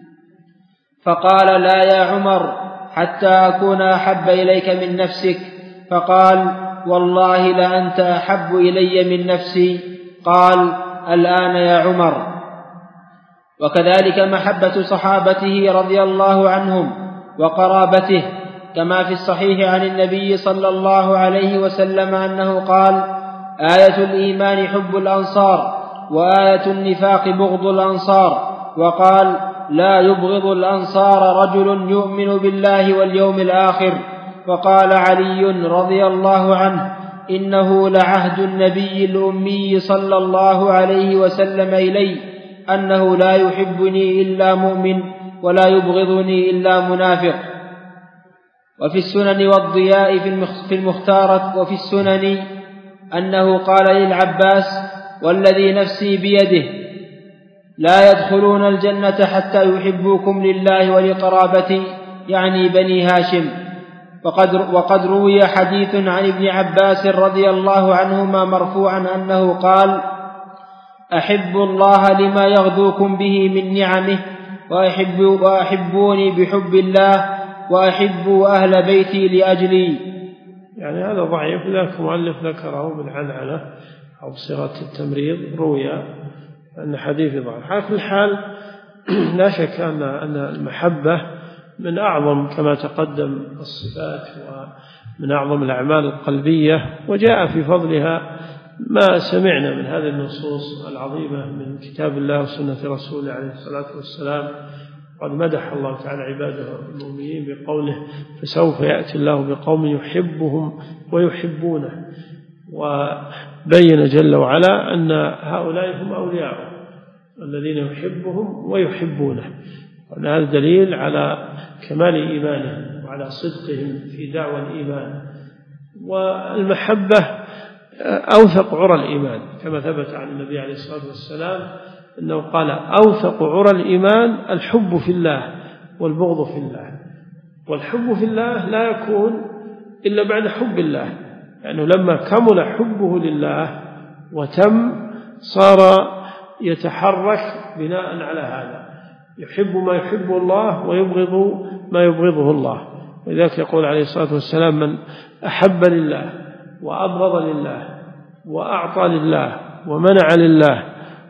فقال لا يا عمر حتى أكون أحب إليك من نفسك. فقال والله لأنت أحب إلي من نفسي. قال الآن يا عمر. وكذلك محبة صحابته رضي الله عنهم وقرابته، كما في الصحيح عن النبي صلى الله عليه وسلم أنه قال آية الإيمان حب الأنصار وآية النفاق بغض الأنصار. وقال لا يبغض الأنصار رجل يؤمن بالله واليوم الآخر. وقال علي رضي الله عنه إنه لعهد النبي الأمي صلى الله عليه وسلم إلي أنه لا يحبني إلا مؤمن ولا يبغضني إلا منافق. وفي السنن والضياء في المختارة وفي السنن أنه قال للعباس والذي نفسي بيده لا يدخلون الجنة حتى يحبوكم لله ولقرابتي، يعني بني هاشم. وقد روي حديث عن ابن عباس رضي الله عنهما مرفوعا أنه قال أحبوا الله لما يغذوكم به من نعمه وأحبوني بحب الله وأحبوا أهل بيتي لأجلي. يعني هذا ضعيف، لكن مؤلف ذكره بالعنعنة أو بصيغة التمريض، روي أن حديث ضعيف. على كل حال لا شك أن المحبة من أعظم كما تقدم الصفات ومن أعظم الأعمال القلبية، وجاء في فضلها ما سمعنا من هذه النصوص العظيمة من كتاب الله وسنة رسوله عليه الصلاة والسلام. قد مدح الله تعالى عباده المؤمنين بقوله فسوف يأتي الله بقوم يحبهم ويحبونه، وبين جل وعلا أن هؤلاء هم أولياءه الذين يحبهم ويحبونه، وأن هذا دليل على كمال إيمانهم وعلى صدقهم في دعوى الإيمان. والمحبة أوثق عرى الإيمان، كما ثبت عن النبي عليه الصلاة والسلام أنه قال أوثق عرى الإيمان الحب في الله والبغض في الله. والحب في الله لا يكون إلا بعد حب الله، لأنه لما كمل حبه لله وتم صار يتحرك بناء على هذا، يحب ما يحبه الله ويبغض ما يبغضه الله. ولذلك يقول عليه الصلاة والسلام من أحب لله وأبغض لله وأعطى لله ومنع لله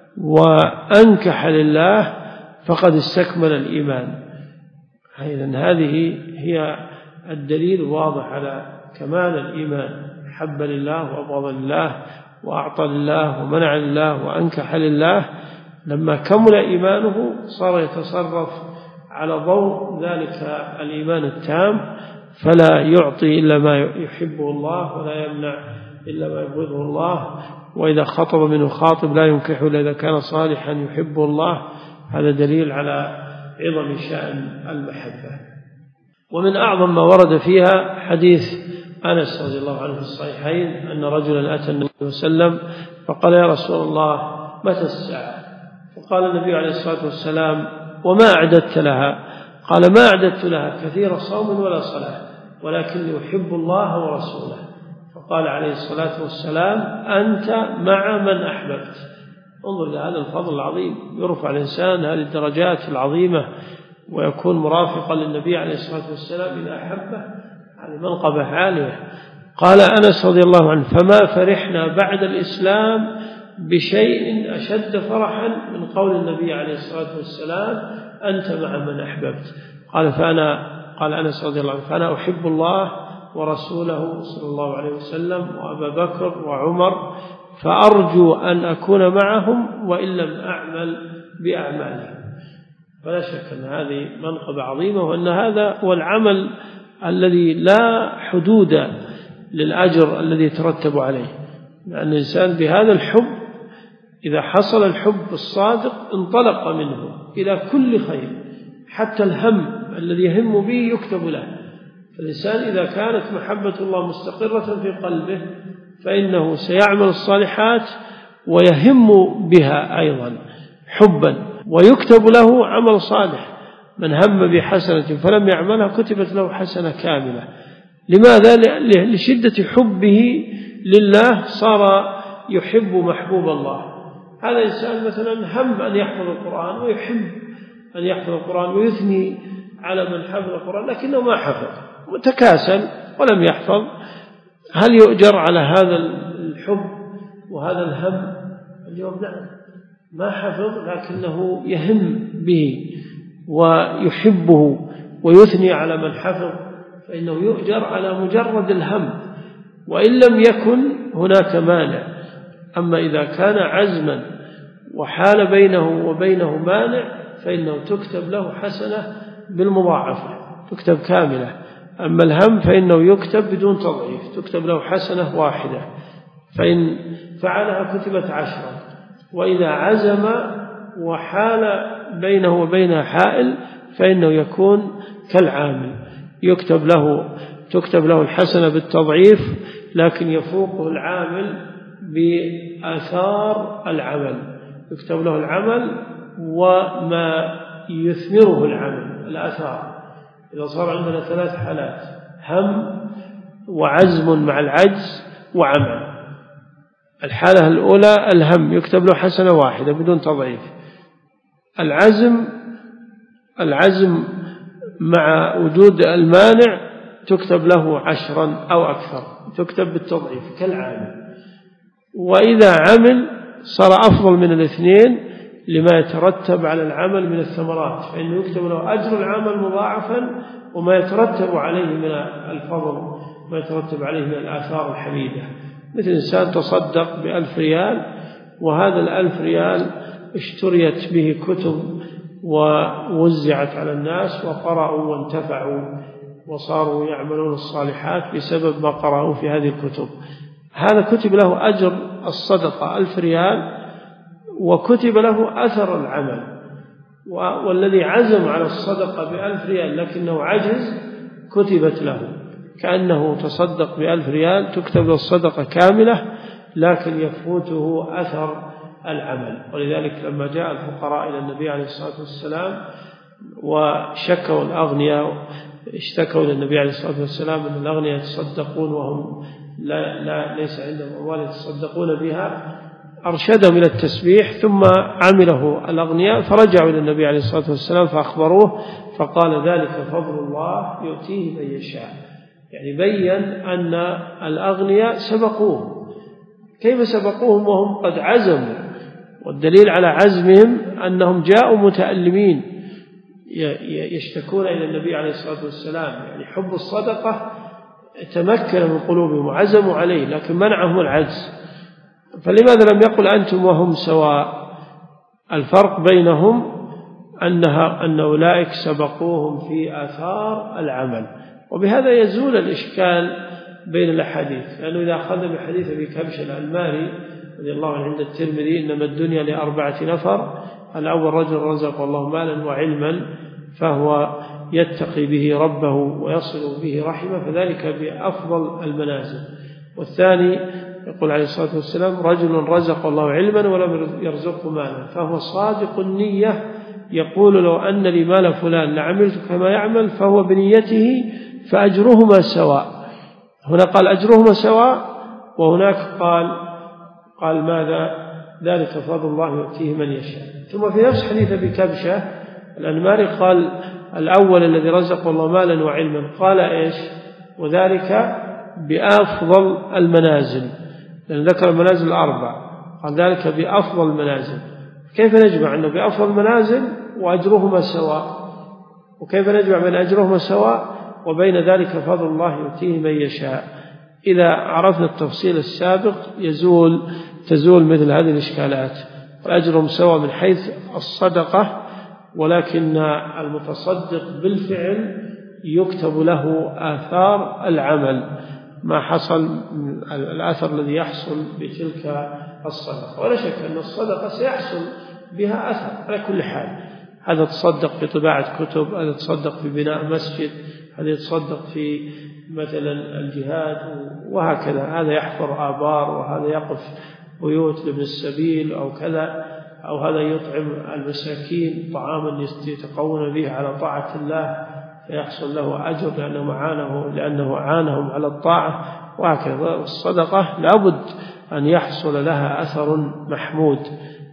وأنكح لله فقد استكمل الإيمان. إذن هذه هي الدليل الواضح على كمال الإيمان، حب لله وأبغض لله وأعطى لله ومنع لله وأنكح لله. لما كمل إيمانه صار يتصرف على ضوء ذلك الإيمان التام، فلا يعطي إلا ما يحبه الله ولا يمنع إلا ما يبغضه الله، وإذا خطب منه خاطب لا ينكحه إلا إذا كان صالحا يحبه الله. هذا دليل على عظم شأن المحبة. ومن أعظم ما ورد فيها حديث أنس رضي الله عنه في الصحيحين أن رجلا أتى النبي صلى الله عليه وسلم فقال يا رسول الله متى الساعة؟ فقال النبي عليه الصلاة والسلام وما أعددت لها؟ قال ما أعددت لها كثير صوم ولا صلاة، ولكني أحب الله ورسوله. فقال عليه الصلاة والسلام أنت مع من أحببت. انظر لهذا الفضل العظيم، يرفع الإنسان هذه الدرجات العظيمة ويكون مرافقا للنبي عليه الصلاة والسلام إذا أحبه، هذه منقبة عالية. قال أنس رضي الله عنه فما فرحنا بعد الإسلام بشيء أشد فرحا من قول النبي عليه الصلاة والسلام أنت مع من أحببت. قال أنس رضي الله عنه فأنا أحب الله ورسوله صلى الله عليه وسلم وأبا بكر وعمر، فأرجو أن أكون معهم وإن لم أعمل بأعمالهم. فلا شك أن هذه منقبة عظيمة، وأن هذا هو العمل الذي لا حدود للأجر الذي يترتب عليه، لأن الإنسان بهذا الحب إذا حصل الحب الصادق انطلق منه إلى كل خير، حتى الهم الذي يهم به يكتب له. فالإنسان إذا كانت محبة الله مستقرة في قلبه فإنه سيعمل الصالحات ويهم بها أيضا حبا، ويكتب له عمل صالح. من هم بحسنة فلم يعملها كتبت له حسنة كاملة. لماذا؟ لشدة حبه لله صار يحب محبوب الله، هذا إنسان مثلا هم أن يحفظ القرآن ويحب أن يحفظ القرآن ويثني على من حفظ القرآن لكنه ما حفظ، متكاسل ولم يحفظ، هل يؤجر على هذا الحب وهذا الهم؟ الجواب نعم، ما حفظ لكنه يهم به ويحبه ويثني على من حفظ، فإنه يؤجر على مجرد الهم وإن لم يكن هناك مانع. أما إذا كان عزما وحال بينه وبينه مانع فإنه تكتب له حسنة بالمضاعفة، تكتب كاملة. أما الهم فإنه يكتب بدون تضعيف، تكتب له حسنة واحدة، فإن فعلها كتبت 10، وإذا عزم وحال بينه وبينها حائل فإنه يكون كالعامل، تكتب له الحسنة بالتضعيف لكن يفوقه العامل بآثار العمل، يكتب له العمل وما يثمره العمل، الآثار. إذا صار عندنا 3 حالات: هم وعزم مع العجز وعمل. الحالة الأولى الهم يكتب له حسنة واحدة بدون تضعيف. العزم مع وجود المانع تكتب له 10 أو أكثر، تكتب بالتضعيف كالعامل. وإذا عمل صار أفضل من الاثنين لما يترتب على العمل من الثمرات، فإنه يكتب له أجر العمل مضاعفا وما يترتب عليه من الفضل، ما يترتب عليه من الآثار الحميدة. مثل إنسان تصدق ب1000 ريال، وهذا 1000 ريال اشتريت به كتب ووزعت على الناس وقرأوا وانتفعوا وصاروا يعملون الصالحات بسبب ما قرأوا في هذه الكتب، هذا كتب له أجر الصدقة 1000 ريال وكتب له أثر العمل. والذي عزم على الصدقة ب1000 ريال لكنه عجز كتبت له كأنه تصدق ب1000 ريال، تكتب له الصدقة كاملة لكن يفوته أثر العمل. ولذلك لما جاء الفقراء إلى النبي عليه الصلاة والسلام وشكوا الأغنياء، اشتكوا إلى النبي عليه الصلاة والسلام أن الأغنياء يتصدقون وهم ليس عندهم أموال يتصدقون بها، أرشدهم إلى التسبيح ثم عمله الأغنياء، فرجعوا إلى النبي عليه الصلاة والسلام فأخبروه فقال: ذلك فضل الله يؤتيه من يشاء. يعني بين أن الأغنياء سبقوه. كيف سبقوهم وهم قد عزموا؟ والدليل على عزمهم أنهم جاءوا متألمين يشتكون إلى النبي عليه الصلاة والسلام، يعني حب الصدقة تمكن من قلوبهم وعزموا عليه لكن منعهم العجز. فلماذا لم يقل أنتم وهم سواء؟ الفرق بينهم أن أولئك سبقوهم في آثار العمل. وبهذا يزول الإشكال بين الأحاديث، لأنه إذا أخذ بحديث أبي كبشة الأنماري رضي الله عنه عند الترمذي: إنما الدنيا ل4 نفر، الأول رجل رزق الله مالا وعلما فهو يتقي به ربه ويصل به رحمه فذلك بأفضل المنازل. والثاني يقول عليه الصلاة والسلام: رجل رزق الله علما ولم يرزقه مالا فهو صادق النية يقول: لو أن لي مال فلان لعملت كما يعمل، فهو بنيته فأجرهما سواء. هنا قال أجرهما سواء، وهناك قال ماذا؟ ذلك فضل الله يؤتيه من يشاء. ثم في نفس حديث أبي كبشة الأنماري قال: الأول الذي رزق الله مالا وعلما، قال إيش؟ وذلك بأفضل المنازل، لأن ذكر المنازل 4، قال ذلك بأفضل المنازل. كيف نجمع أنه بأفضل المنازل وأجرهما سواء؟ وكيف نجمع بين أجرهما سواء وبين ذلك فضل الله يؤتيه من يشاء؟ إذا عرفنا التفصيل السابق تزول مثل هذه الإشكالات. وأجرهم سواء من حيث الصدقة، ولكن المتصدق بالفعل يكتب له آثار العمل، ما حصل الأثر الذي يحصل بتلك الصدقة. ولا شك أن الصدقة سيحصل بها أثر على كل حال. هذا تصدق في طباعة كتب، هذا تصدق في بناء مسجد، هذا يتصدق في مثلا الجهاد، وهكذا. هذا يحفر آبار، وهذا يقف بيوت لابن السبيل أو كذا، أو هذا يطعم المساكين طعاما يتقون به على طاعة الله فيحصل له أجر لأنه عانهم على الطاعة، وهكذا. الصدقة لابد أن يحصل لها أثر محمود،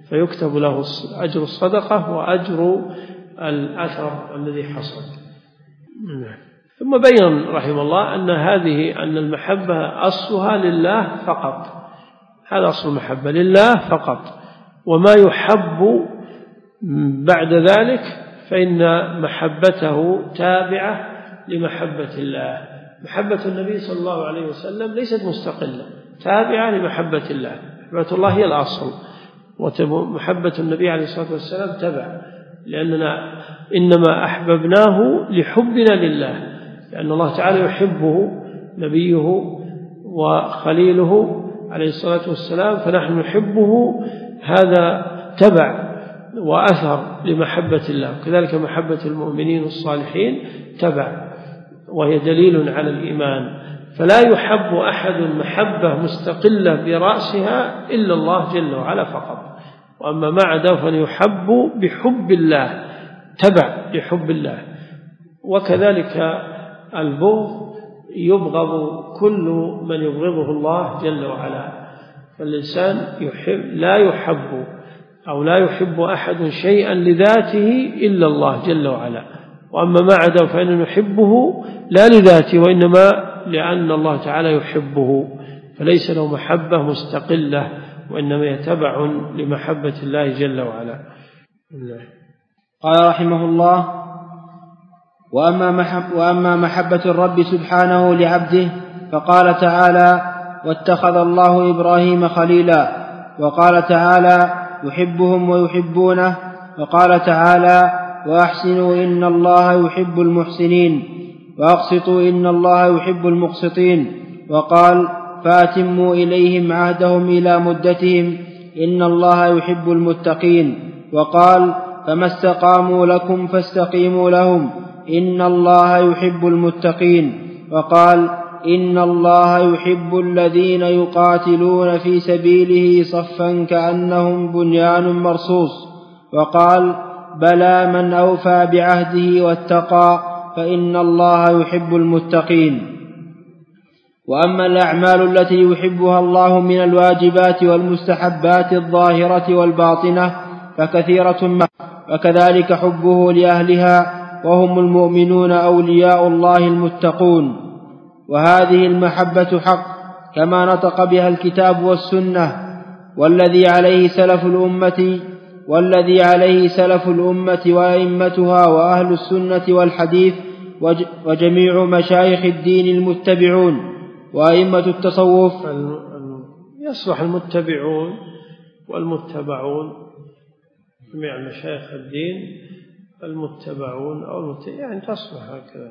فيكتب له أجر الصدقة وأجر الأثر الذي حصل. ثم بين رحمه الله أن المحبة أصلها لله فقط، هذا أصل المحبة لله فقط، وما يحب بعد ذلك فإن محبته تابعة لمحبة الله. محبة النبي صلى الله عليه وسلم ليست مستقلة، تابعة لمحبة الله. محبة الله هي الأصل، ومحبة النبي عليه الصلاة والسلام تبع، لأننا إنما أحببناه لحبنا لله، لأن الله تعالى يحبه نبيه وخليله عليه الصلاة والسلام، فنحن نحبه، هذا تبع وأثر لمحبة الله. كذلك محبة المؤمنين الصالحين تبع، وهي دليل على الإيمان. فلا يحب أحد محبة مستقلة برأسها إلا الله جل وعلا فقط، وأما ما عدا فليحب بحب الله، تبع لحب الله. وكذلك البغض يبغض كل من يبغضه الله جل وعلا، فالإنسان لا يحب أحد شيئا لذاته إلا الله جل وعلا، وأما ما عدا فإن نحبه لا لذاته وإنما لأن الله تعالى يحبه، فليس له محبة مستقلة، وإنما يتبع لمحبة الله جل وعلا. قال رحمه الله: وأما محبة الرب سبحانه لعبده فقال تعالى: واتخذ الله إبراهيم خليلا، وقال تعالى: يحبهم ويحبونه، وقال تعالى: وأحسنوا إن الله يحب المحسنين، وأقسطوا إن الله يحب المقسطين، وقال: فأتموا إليهم عهدهم إلى مدتهم إن الله يحب المتقين، وقال: فما استقاموا لكم فاستقيموا لهم إن الله يحب المتقين، وقال: إن الله يحب الذين يقاتلون في سبيله صفا كأنهم بنيان مرصوص، وقال: بلى من أوفى بعهده واتقى فإن الله يحب المتقين. وأما الأعمال التي يحبها الله من الواجبات والمستحبات الظاهرة والباطنة فكثيرة، وكذلك حبه لأهلها وهم المؤمنون أولياء الله المتقون. وهذه المحبة حق كما نطق بها الكتاب والسنة، والذي عليه سلف الأمة وأئمتها وأهل السنة والحديث وجميع مشايخ الدين المتبعون وأئمة التصوف. يصلح المتبعون والمتبعون، جميع مشايخ الدين المتبعون أو يعني تصلح هكذا.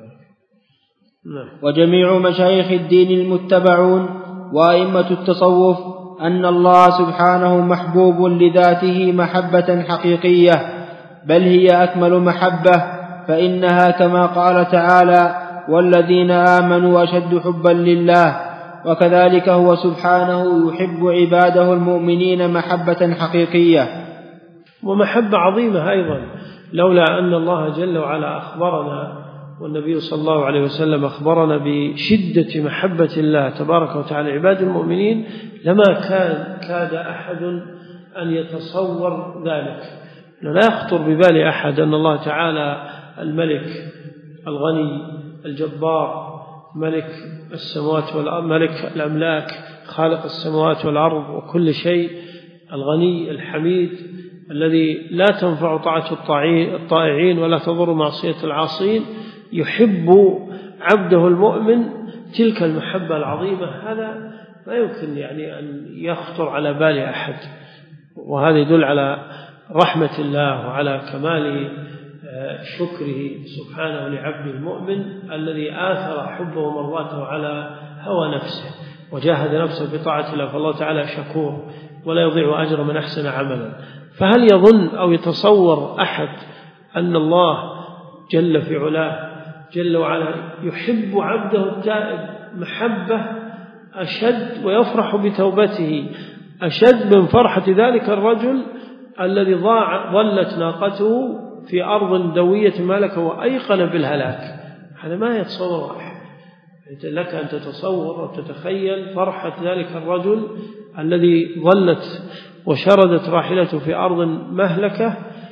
وجميع مشايخ الدين المتبعون وأئمة التصوف أن الله سبحانه محبوب لذاته محبة حقيقية، بل هي أكمل محبة، فإنها كما قال تعالى: والذين آمنوا أشد حبا لله. وكذلك هو سبحانه يحب عباده المؤمنين محبة حقيقية ومحبة عظيمة أيضا، لولا أن الله جل وعلا أخبرنا والنبي صلى الله عليه وسلم أخبرنا بشدة محبة الله تبارك وتعالى عباد المؤمنين لما كاد أحد أن يتصور ذلك. لا يخطر ببال أحد أن الله تعالى الملك الغني الجبار، ملك السماوات والأرض، ملك الأملاك، خالق السماوات والأرض وكل شيء، الغني الحميد الذي لا تنفع طاعة الطائعين ولا تضر معصية العاصين، يحب عبده المؤمن تلك المحبة العظيمة. هذا ما يمكن يعني أن يخطر على بال أحد، وهذا يدل على رحمة الله وعلى كمال شكره سبحانه لعبده المؤمن الذي آثر حبه ومرضاته على هوى نفسه وجاهد نفسه بطاعة الله، فالله تعالى شكور ولا يضيع أجر من أحسن عملا. فهل يظن أو يتصور أحد أن الله جل في علاه جل وعلا يحب عبده التائب محبة أشد ويفرح بتوبته أشد من فرحة ذلك الرجل الذي ظلت ناقته في أرض دوية مالك وأيقن بالهلاك؟ هذا ما يتصور أحد. لك أن تتصور وتتخيل فرحة ذلك الرجل الذي ظلت وشردت راحلته في أرض مهلكة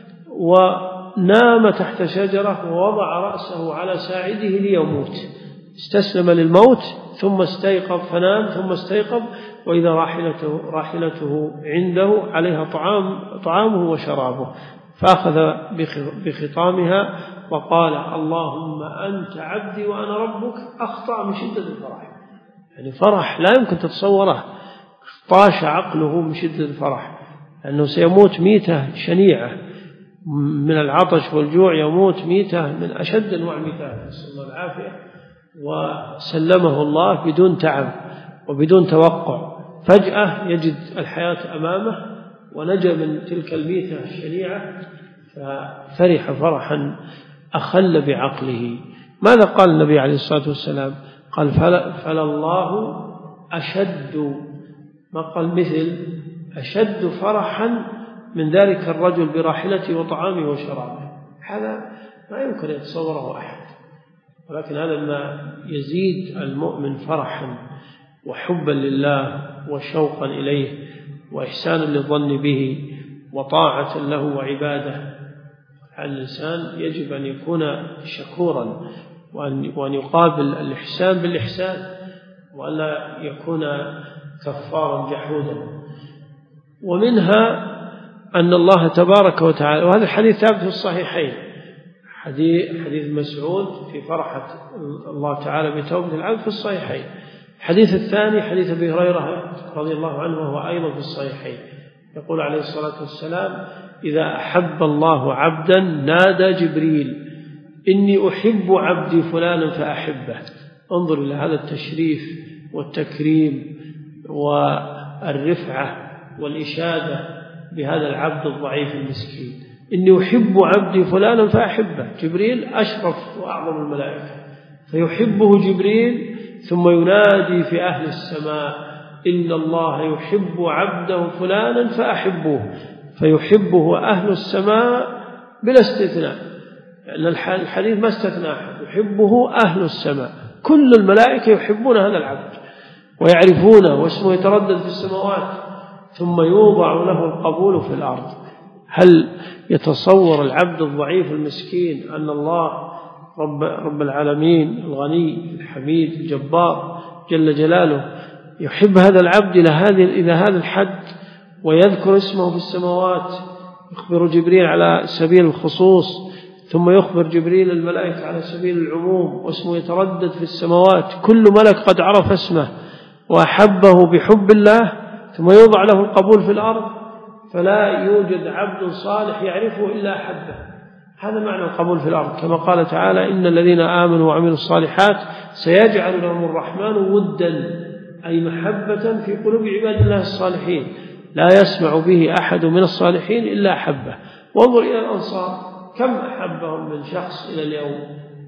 ونام تحت شجرة ووضع رأسه على ساعده ليموت، استسلم للموت ثم استيقظ فنام ثم استيقظ وإذا راحلته عنده عليها طعامه وشرابه، فأخذ بخطامها وقال اللهم أنت عبدي وأنا ربك. أخطأ من شدة الفرح، يعني فرح لا يمكن تتصوره، طاش عقله من شدة الفرح أنه سيموت ميتة شنيعة من العطش والجوع، يموت ميتة من أشد أنواع الميتات نسأل الله العافية، وسلمه الله بدون تعب وبدون توقع. فجأة يجد الحياة أمامه ونجا من تلك الميتة الشنيعة، ففرح فرحا أخل بعقله. ماذا قال النبي عليه الصلاة والسلام؟ قال فلله أشد، ما قال مثل، أشد فرحا من ذلك الرجل براحلته وطعامه وشرابه. هذا ما يمكن يتصوره أحد، ولكن هذا ما يزيد المؤمن فرحا وحبا لله وشوقا إليه وإحسانا للظن به وطاعة له وعباده. الإنسان يجب أن يكون شكورا وأن يقابل الإحسان بالإحسان وألا يكون كفارا جحودا. ومنها أن الله تبارك وتعالى، وهذا الحديث ثابت في الصحيحين، حديث مسعود في فرحة الله تعالى بتوبة العبد في الصحيحين. الحديث الثاني حديث أبي هريرة رضي الله عنه وهو أيضا في الصحيحين، يقول عليه الصلاة والسلام إذا أحب الله عبدا نادى جبريل إني أحب عبدي فلانا فأحبه. انظر إلى هذا التشريف والتكريم والرفعة والإشادة بهذا العبد الضعيف المسكين، إني أحب عبدي فلانا فأحبه. جبريل أشرف وأعظم الملائكة فيحبه جبريل، ثم ينادي في أهل السماء إن الله يحب عبده فلانا فأحبوه، فيحبه أهل السماء بلا استثناء، لأن الحديث ما استثنى أحد، يحبه أهل السماء، كل الملائكة يحبون هذا العبد ويعرفونه واسمه يتردد في السماوات، ثم يوضع له القبول في الأرض. هل يتصور العبد الضعيف المسكين أن الله رب العالمين الغني الحميد الجبار جل جلاله يحب هذا العبد إلى هذا الحد ويذكر اسمه في السماوات؟ يخبر جبريل على سبيل الخصوص، ثم يخبر جبريل الملائكة على سبيل العموم، واسمه يتردد في السماوات، كل ملك قد عرف اسمه وأحبه بحب الله، ثم يوضع له القبول في الأرض، فلا يوجد عبد صالح يعرفه إلا أحبه. هذا معنى القبول في الأرض، كما قال تعالى إن الذين آمنوا وعملوا الصالحات سيجعل لهم الرحمن ودا، أي محبة في قلوب عباد الله الصالحين، لا يسمع به أحد من الصالحين إلا أحبه. وانظر إلى الأنصار كم أحبهم من شخص إلى اليوم،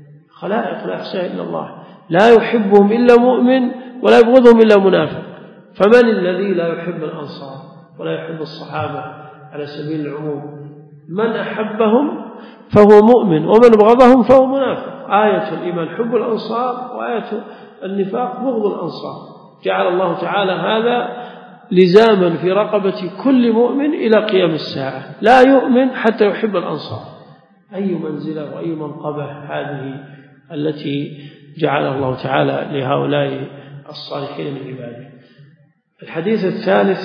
خلائق لا يحصيها إلا الله، لا يحبهم إلا مؤمن ولا يبغضهم إلا منافق. فمن الذي لا يحب الأنصار ولا يحب الصحابة على سبيل العموم؟ من أحبهم فهو مؤمن، ومن بغضهم فهو منافق. آية الإيمان حب الأنصار، وآية النفاق بغض الأنصار. جعل الله تعالى هذا لزاما في رقبة كل مؤمن إلى قيام الساعة، لا يؤمن حتى يحب الأنصار. أي منزلة وأي منقبة هذه التي جعلها الله تعالى لهؤلاء الصالحين من عباده. الحديث الثالث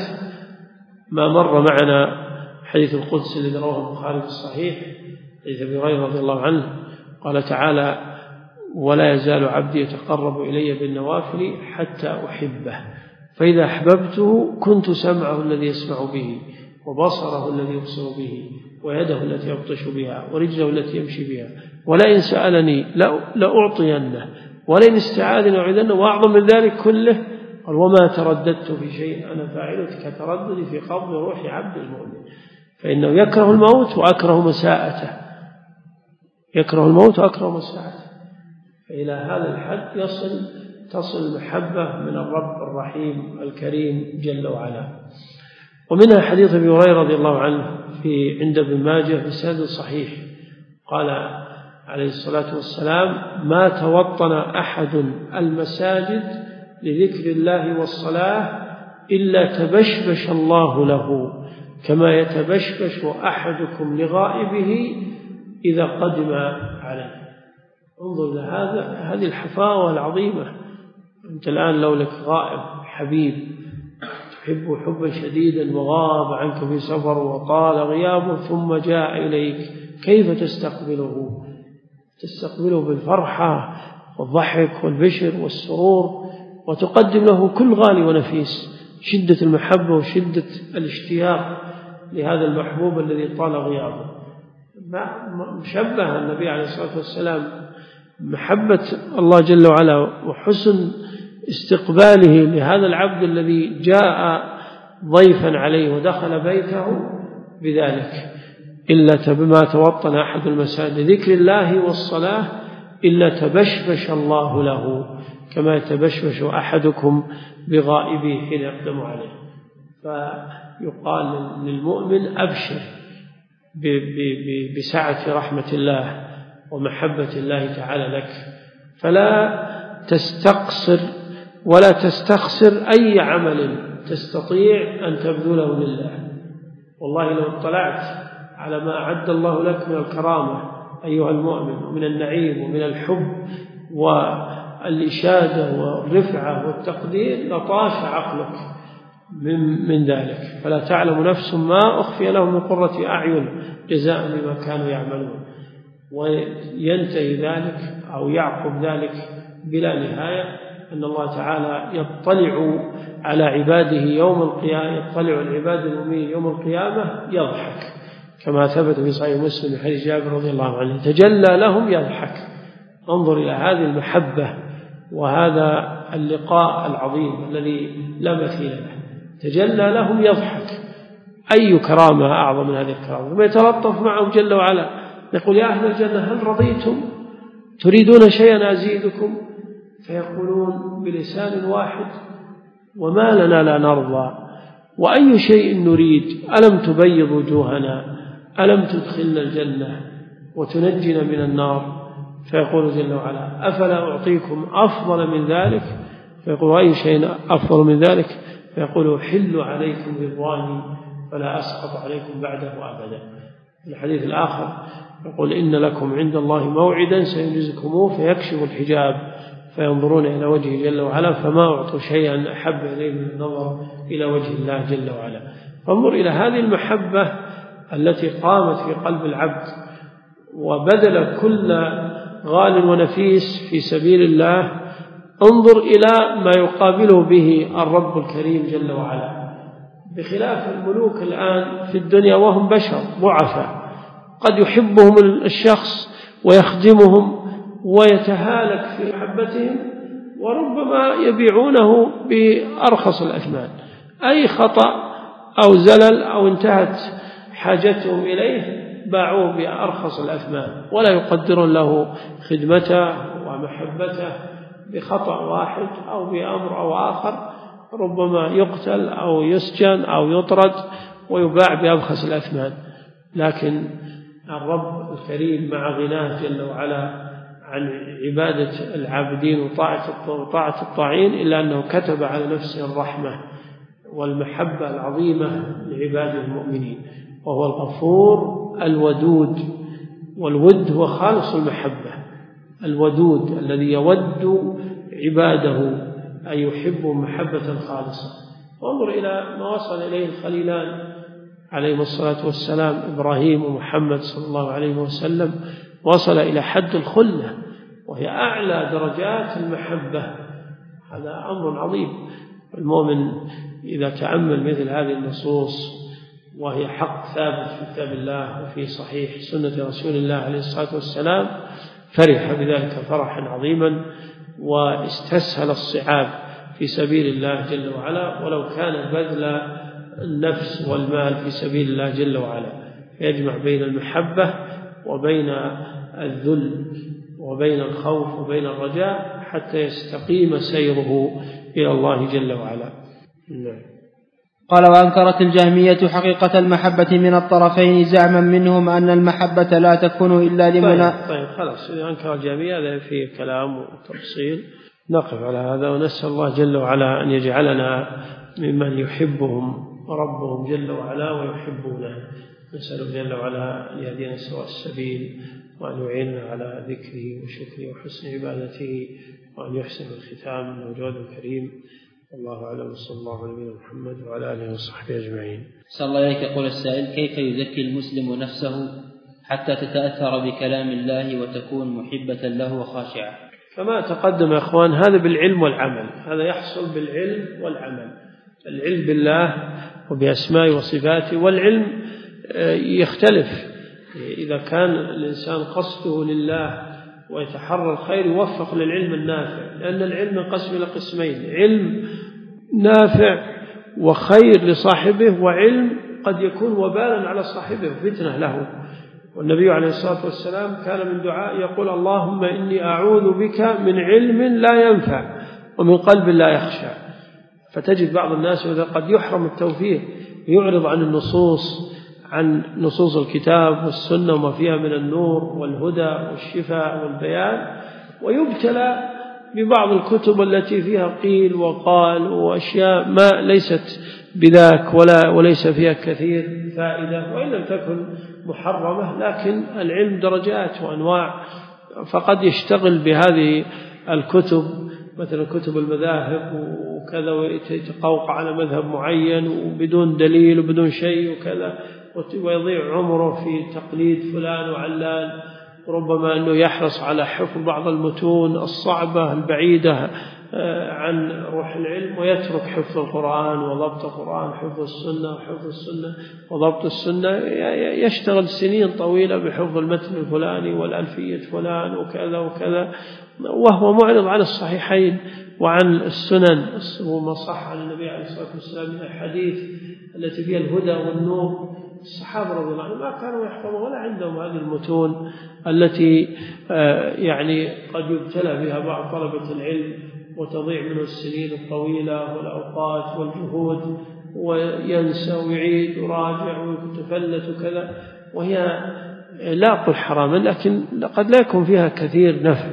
ما مر معنا، حديث القدس الذي رواه البخاري في الصحيح، حديث أبي هريرة رضي الله عنه قال تعالى ولا يزال عبدي يتقرب إلي بالنوافل حتى أحبه، فإذا أحببته كنت سمعه الذي يسمع به، وبصره الذي يبصر به، ويده التي يبطش بها، ورجله التي يمشي بها، ولئن سألني لأعطينه، ولئن استعاذني أعيذنه، وأعظم من ذلك كله قال وما ترددت في شيء أنا فاعله كترددي في قبض روح عبد المؤمن، فإنه يكره الموت وأكره مساءته، يكره الموت وأكره مساءته. فإلى هذا الحد تصل المحبة من الرب الرحيم الكريم جل وعلا. ومنها حديث أبي هريرة رضي الله عنه عند ابن ماجه بسند صحيح، قال عليه الصلاة والسلام ما توطن أحد المساجد لذكر الله والصلاة إلا تبشبش الله له كما يتبشبش أحدكم لغائبه إذا قدم عليه. انظر إلى هذه الحفاوة العظيمة. أنت الآن لو لك غائب حبيب تحبه حبا شديدا وغاب عنك في سفر وطال غيابه ثم جاء إليك، كيف تستقبله؟ تستقبله بالفرحة والضحك والبشر والسرور، وتقدم له كل غالي ونفيس، شدة المحبة وشدة الاشتياق لهذا المحبوب الذي طال غيابه. شبه النبي عليه الصلاة والسلام محبة الله جل وعلا وحسن استقباله لهذا العبد الذي جاء ضيفا عليه ودخل بيته بذلك: إلا بما توطن أحد المساجد لذكر الله والصلاة إلا تبشبش الله له كما يتبشبش أحدكم بغائبه حين يقدم عليه. فيقال للمؤمن: أبشر بسعة رحمة الله ومحبة الله تعالى لك، فلا تستقصر ولا تستخسر أي عمل تستطيع أن تبذله لله. والله لو اطلعت على ما أعد الله لك من الكرامة أيها المؤمن ومن النعيم ومن الحب والإشادة والرفعة والتقدير لطاش عقلك من ذلك. فلا تعلم نفس ما أخفي لهم من قرة أعين جزاء بما كانوا يعملون. وينتهي ذلك أو يعقب ذلك بلا نهاية أن الله تعالى يطلع على عباده يوم القيامة، يطلع العباد المؤمنين يوم القيامة يضحك، كما ثبت في صحيح مسلم من حديث جابر رضي الله عنه: تجلى لهم يضحك. انظر إلى هذه المحبة وهذا اللقاء العظيم الذي لا مثيل له. تجلى لهم يضحك، أي كرامة أعظم من هذه الكرامة؟ ثم يتلطف معهم جل وعلا يقول: يا أهل الجنة هل رضيتم؟ تريدون شيئا أزيدكم؟ فيقولون بلسان واحد: وما لنا لا نرضى، وأي شيء نريد؟ ألم تبيض وجوهنا؟ ألم تدخلنا الجنة وتنجنا من النار؟ فيقول جل وعلا: أفلا أعطيكم أفضل من ذلك؟ فيقول: أي شيء أفضل من ذلك؟ فيقول: حل عليكم رضواني فلا أسقط عليكم بعده أبدا. الحديث الآخر يقول: إن لكم عند الله موعدا سينجزكموه فيكشف الحجاب فينظرون إلى وجهه جل وعلا فما أعطوا شيئا أحب إليه من النظر إلى وجه الله جل وعلا. فانظر إلى هذه المحبة التي قامت في قلب العبد وبذل كل غال ونفيس في سبيل الله. انظر إلى ما يقابله به الرب الكريم جل وعلا، بخلاف الملوك الآن في الدنيا وهم بشر ضعفاء، قد يحبهم الشخص ويخدمهم ويتهالك في محبتهم، وربما يبيعونه بأرخص الأثمان. أي خطأ أو زلل أو انتهت حاجتهم إليه باعوه بأرخص الأثمان، ولا يقدرون له خدمته ومحبته. بخطأ واحد أو بأمر أو آخر ربما يقتل أو يسجن أو يطرد ويباع بأبخس الأثمان. لكن الرب الكريم مع غناه جل وعلا عن عبادة العابدين وطاعة الطاعين إلا أنه كتب على نفسه الرحمة والمحبة العظيمة لعباده المؤمنين، وهو الغفور الودود. والود هو خالص المحبة، الودود الذي يود عباده أن يحبوا محبة خالصة. وانظر إلى ما وصل إليه الخليلان عليهم الصلاة والسلام، إبراهيم ومحمد صلى الله عليه وسلم، وصل إلى حد الخلة وهي أعلى درجات المحبة. هذا أمر عظيم. المؤمن إذا تأمل مثل هذه النصوص وهي حق ثابت في كتاب الله وفي صحيح سنة رسول الله عليه الصلاة والسلام فرح بذلك فرحا عظيما واستسهل الصعاب في سبيل الله جل وعلا، ولو كان بذل النفس والمال في سبيل الله جل وعلا. يجمع بين المحبة وبين الذل وبين الخوف وبين الرجاء حتى يستقيم سيره إلى الله جل وعلا. قال: وأنكرت الجهمية حقيقة المحبة من الطرفين زعما منهم أن المحبة لا تكون إلا لمن. طيب خلاص، إذا أنكر الجهمية هذا فيه كلام وتفصيل، نقف على هذا ونسأل الله جل وعلا أن يجعلنا ممن يحبهم ربهم جل وعلا ويحبونه. نسأل جل وعلا أن يهدينا سواء السبيل، وأن يعيننا على ذكره وشكره وحسن عبادته، وأن يحسن الختام من جواد كريم. الله أعلم، صلى الله على نبينا محمد وعلى آله وصحبه أجمعين. صلى الله عليك. يقول السائل: كيف يزكي المسلم نفسه حتى تتأثر بكلام الله وتكون محبة له وخاشعة؟ كما تقدم يا أخوان، هذا بالعلم والعمل، هذا يحصل بالعلم والعمل. العلم بالله وبأسمائه وصفاته، والعلم يختلف. إذا كان الإنسان قصده لله ويتحرى الخير يوفق للعلم النافع، لأن العلم ينقسم إلى قسمين: علم نافع وخير لصاحبه، وعلم قد يكون وبالا على صاحبه وفتنة له. والنبي عليه الصلاة والسلام كان من دعاء يقول: اللهم إني أعوذ بك من علم لا ينفع ومن قلب لا يخشع. فتجد بعض الناس إذا قد يحرم التوفيق ويعرض عن النصوص، عن نصوص الكتاب والسنة وما فيها من النور والهدى والشفاء والبيان، ويبتلى ببعض الكتب التي فيها قيل وقال وأشياء ما ليست بذاك وليس فيها كثير فائدة، وإن لم تكن محرمة، لكن العلم درجات وأنواع. فقد يشتغل بهذه الكتب، مثلا كتب المذاهب وكذا، ويتقوقع على مذهب معين وبدون دليل وبدون شيء وكذا، ويضيع عمره في تقليد فلان وعلان. ربما أنه يحرص على حفظ بعض المتون الصعبة البعيدة عن روح العلم، ويترك حفظ القرآن وضبط القرآن، حفظ السنة وحفظ السنة وضبط السنة. يشتغل سنين طويلة بحفظ المتن الفلاني والألفية فلان وكذا وكذا، وهو معرض عن الصحيحين وعن السنن وما صح عن النبي عليه الصلاة والسلام من الحديث التي فيها الهدى والنور. الصحابة رضي الله عنهم ما كانوا يحفظون ولا عندهم هذه المتون التي يعني قد يبتلى بها بعض طلبة العلم وتضيع منه السنين الطويلة والأوقات والجهود، وينسى ويعيد وراجع ويتفلت وكذا، وهي لا أقول حراما، لكن قد لا يكون فيها كثير نفع،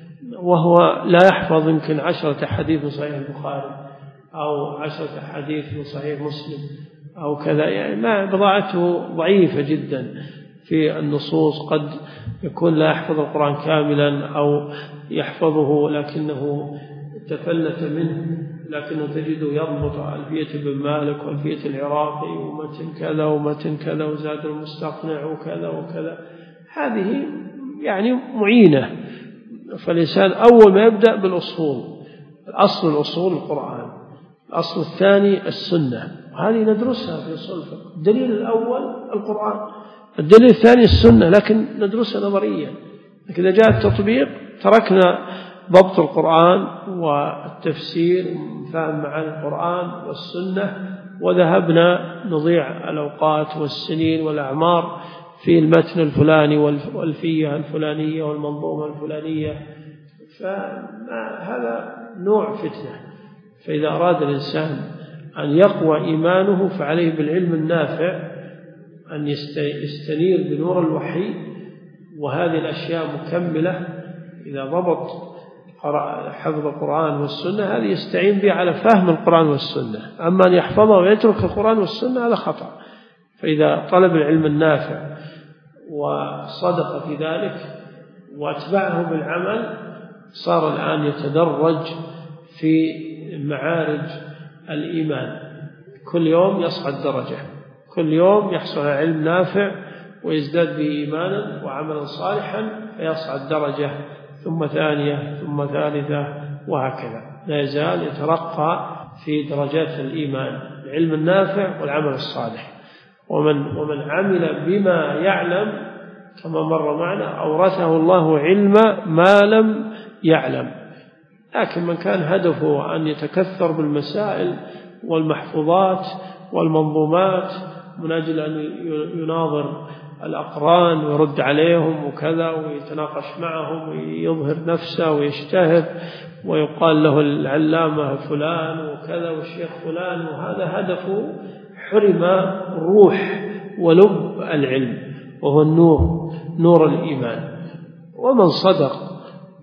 وهو لا يحفظ يمكن 10 أحاديث من صحيح البخاري أو 10 أحاديث من صحيح مسلم أو كذا، يعني ما بضاعته ضعيفة جدا في النصوص. قد يكون لا يحفظ القرآن كاملا، أو يحفظه لكنه تفلت منه، لكنه تجده يضبط ألفية بن مالك وألفية العراقي ومتن كذا ومتن كذا وزاد المستقنع وكذا وكذا. هذه يعني معينة. فالإنسان أول ما يبدأ بالأصول، الأصل القرآن، الأصل الثاني السنة، هذه ندرسها في أصول الفقه. الدليل الأول القرآن، الدليل الثاني السنة، لكن ندرسها نظريا. لكن إذا جاء التطبيق تركنا ضبط القرآن والتفسير فهم معاني القرآن والسنة، وذهبنا نضيع الأوقات والسنين والأعمار في المتن الفلاني والألفية الفلانية والمنظومة الفلانية. فهذا نوع فتنة. فإذا أراد الإنسان أن يقوى إيمانه فعليه بالعلم النافع، أن يستنير بنور الوحي، وهذه الأشياء مكملة. إذا ضبط حفظ القرآن والسنة هذه يستعين بها على فهم القرآن والسنة. أما أن يحفظه ويترك القرآن والسنة هذا خطأ. فإذا طلب العلم النافع وصدق في ذلك واتبعه بالعمل، صار الآن يتدرج في معارج الإيمان، كل يوم يصعد درجة، كل يوم يحصل على علم نافع ويزداد به إيمانا وعملا صالحا، فيصعد درجة ثم ثانية ثم ثالثة، وهكذا لا يزال يترقى في درجات الإيمان، العلم النافع والعمل الصالح. ومن عمل بما يعلم كما مر معنا أورثه الله علم ما لم يعلم. لكن من كان هدفه أن يتكثر بالمسائل والمحفوظات والمنظومات من أجل أن يناظر الأقران ويرد عليهم وكذا ويتناقش معهم ويظهر نفسه ويجتهد ويقال له العلامة فلان وكذا والشيخ فلان، وهذا هدفه، حرم روح ولب العلم وهو النور، نور الإيمان. ومن صدق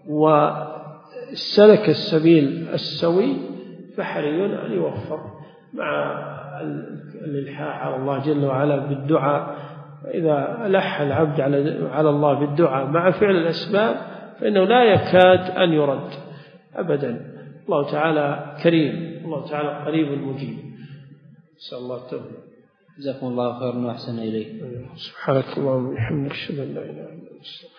وسلك السبيل السوي فحري أن يوفق. مع الإلحاح على الله جل وعلا بالدعاء. إذا ألح العبد على الله بالدعاء مع فعل الأسباب فإنه لا يكاد أن يرد أبدا. الله تعالى كريم، الله تعالى قريب مجيب. نسأل الله التوفيق. جزاكم الله خيرا وأحسن إليك. سبحانك اللهم وبحمدك أشهد أن لا إله إلا أنت.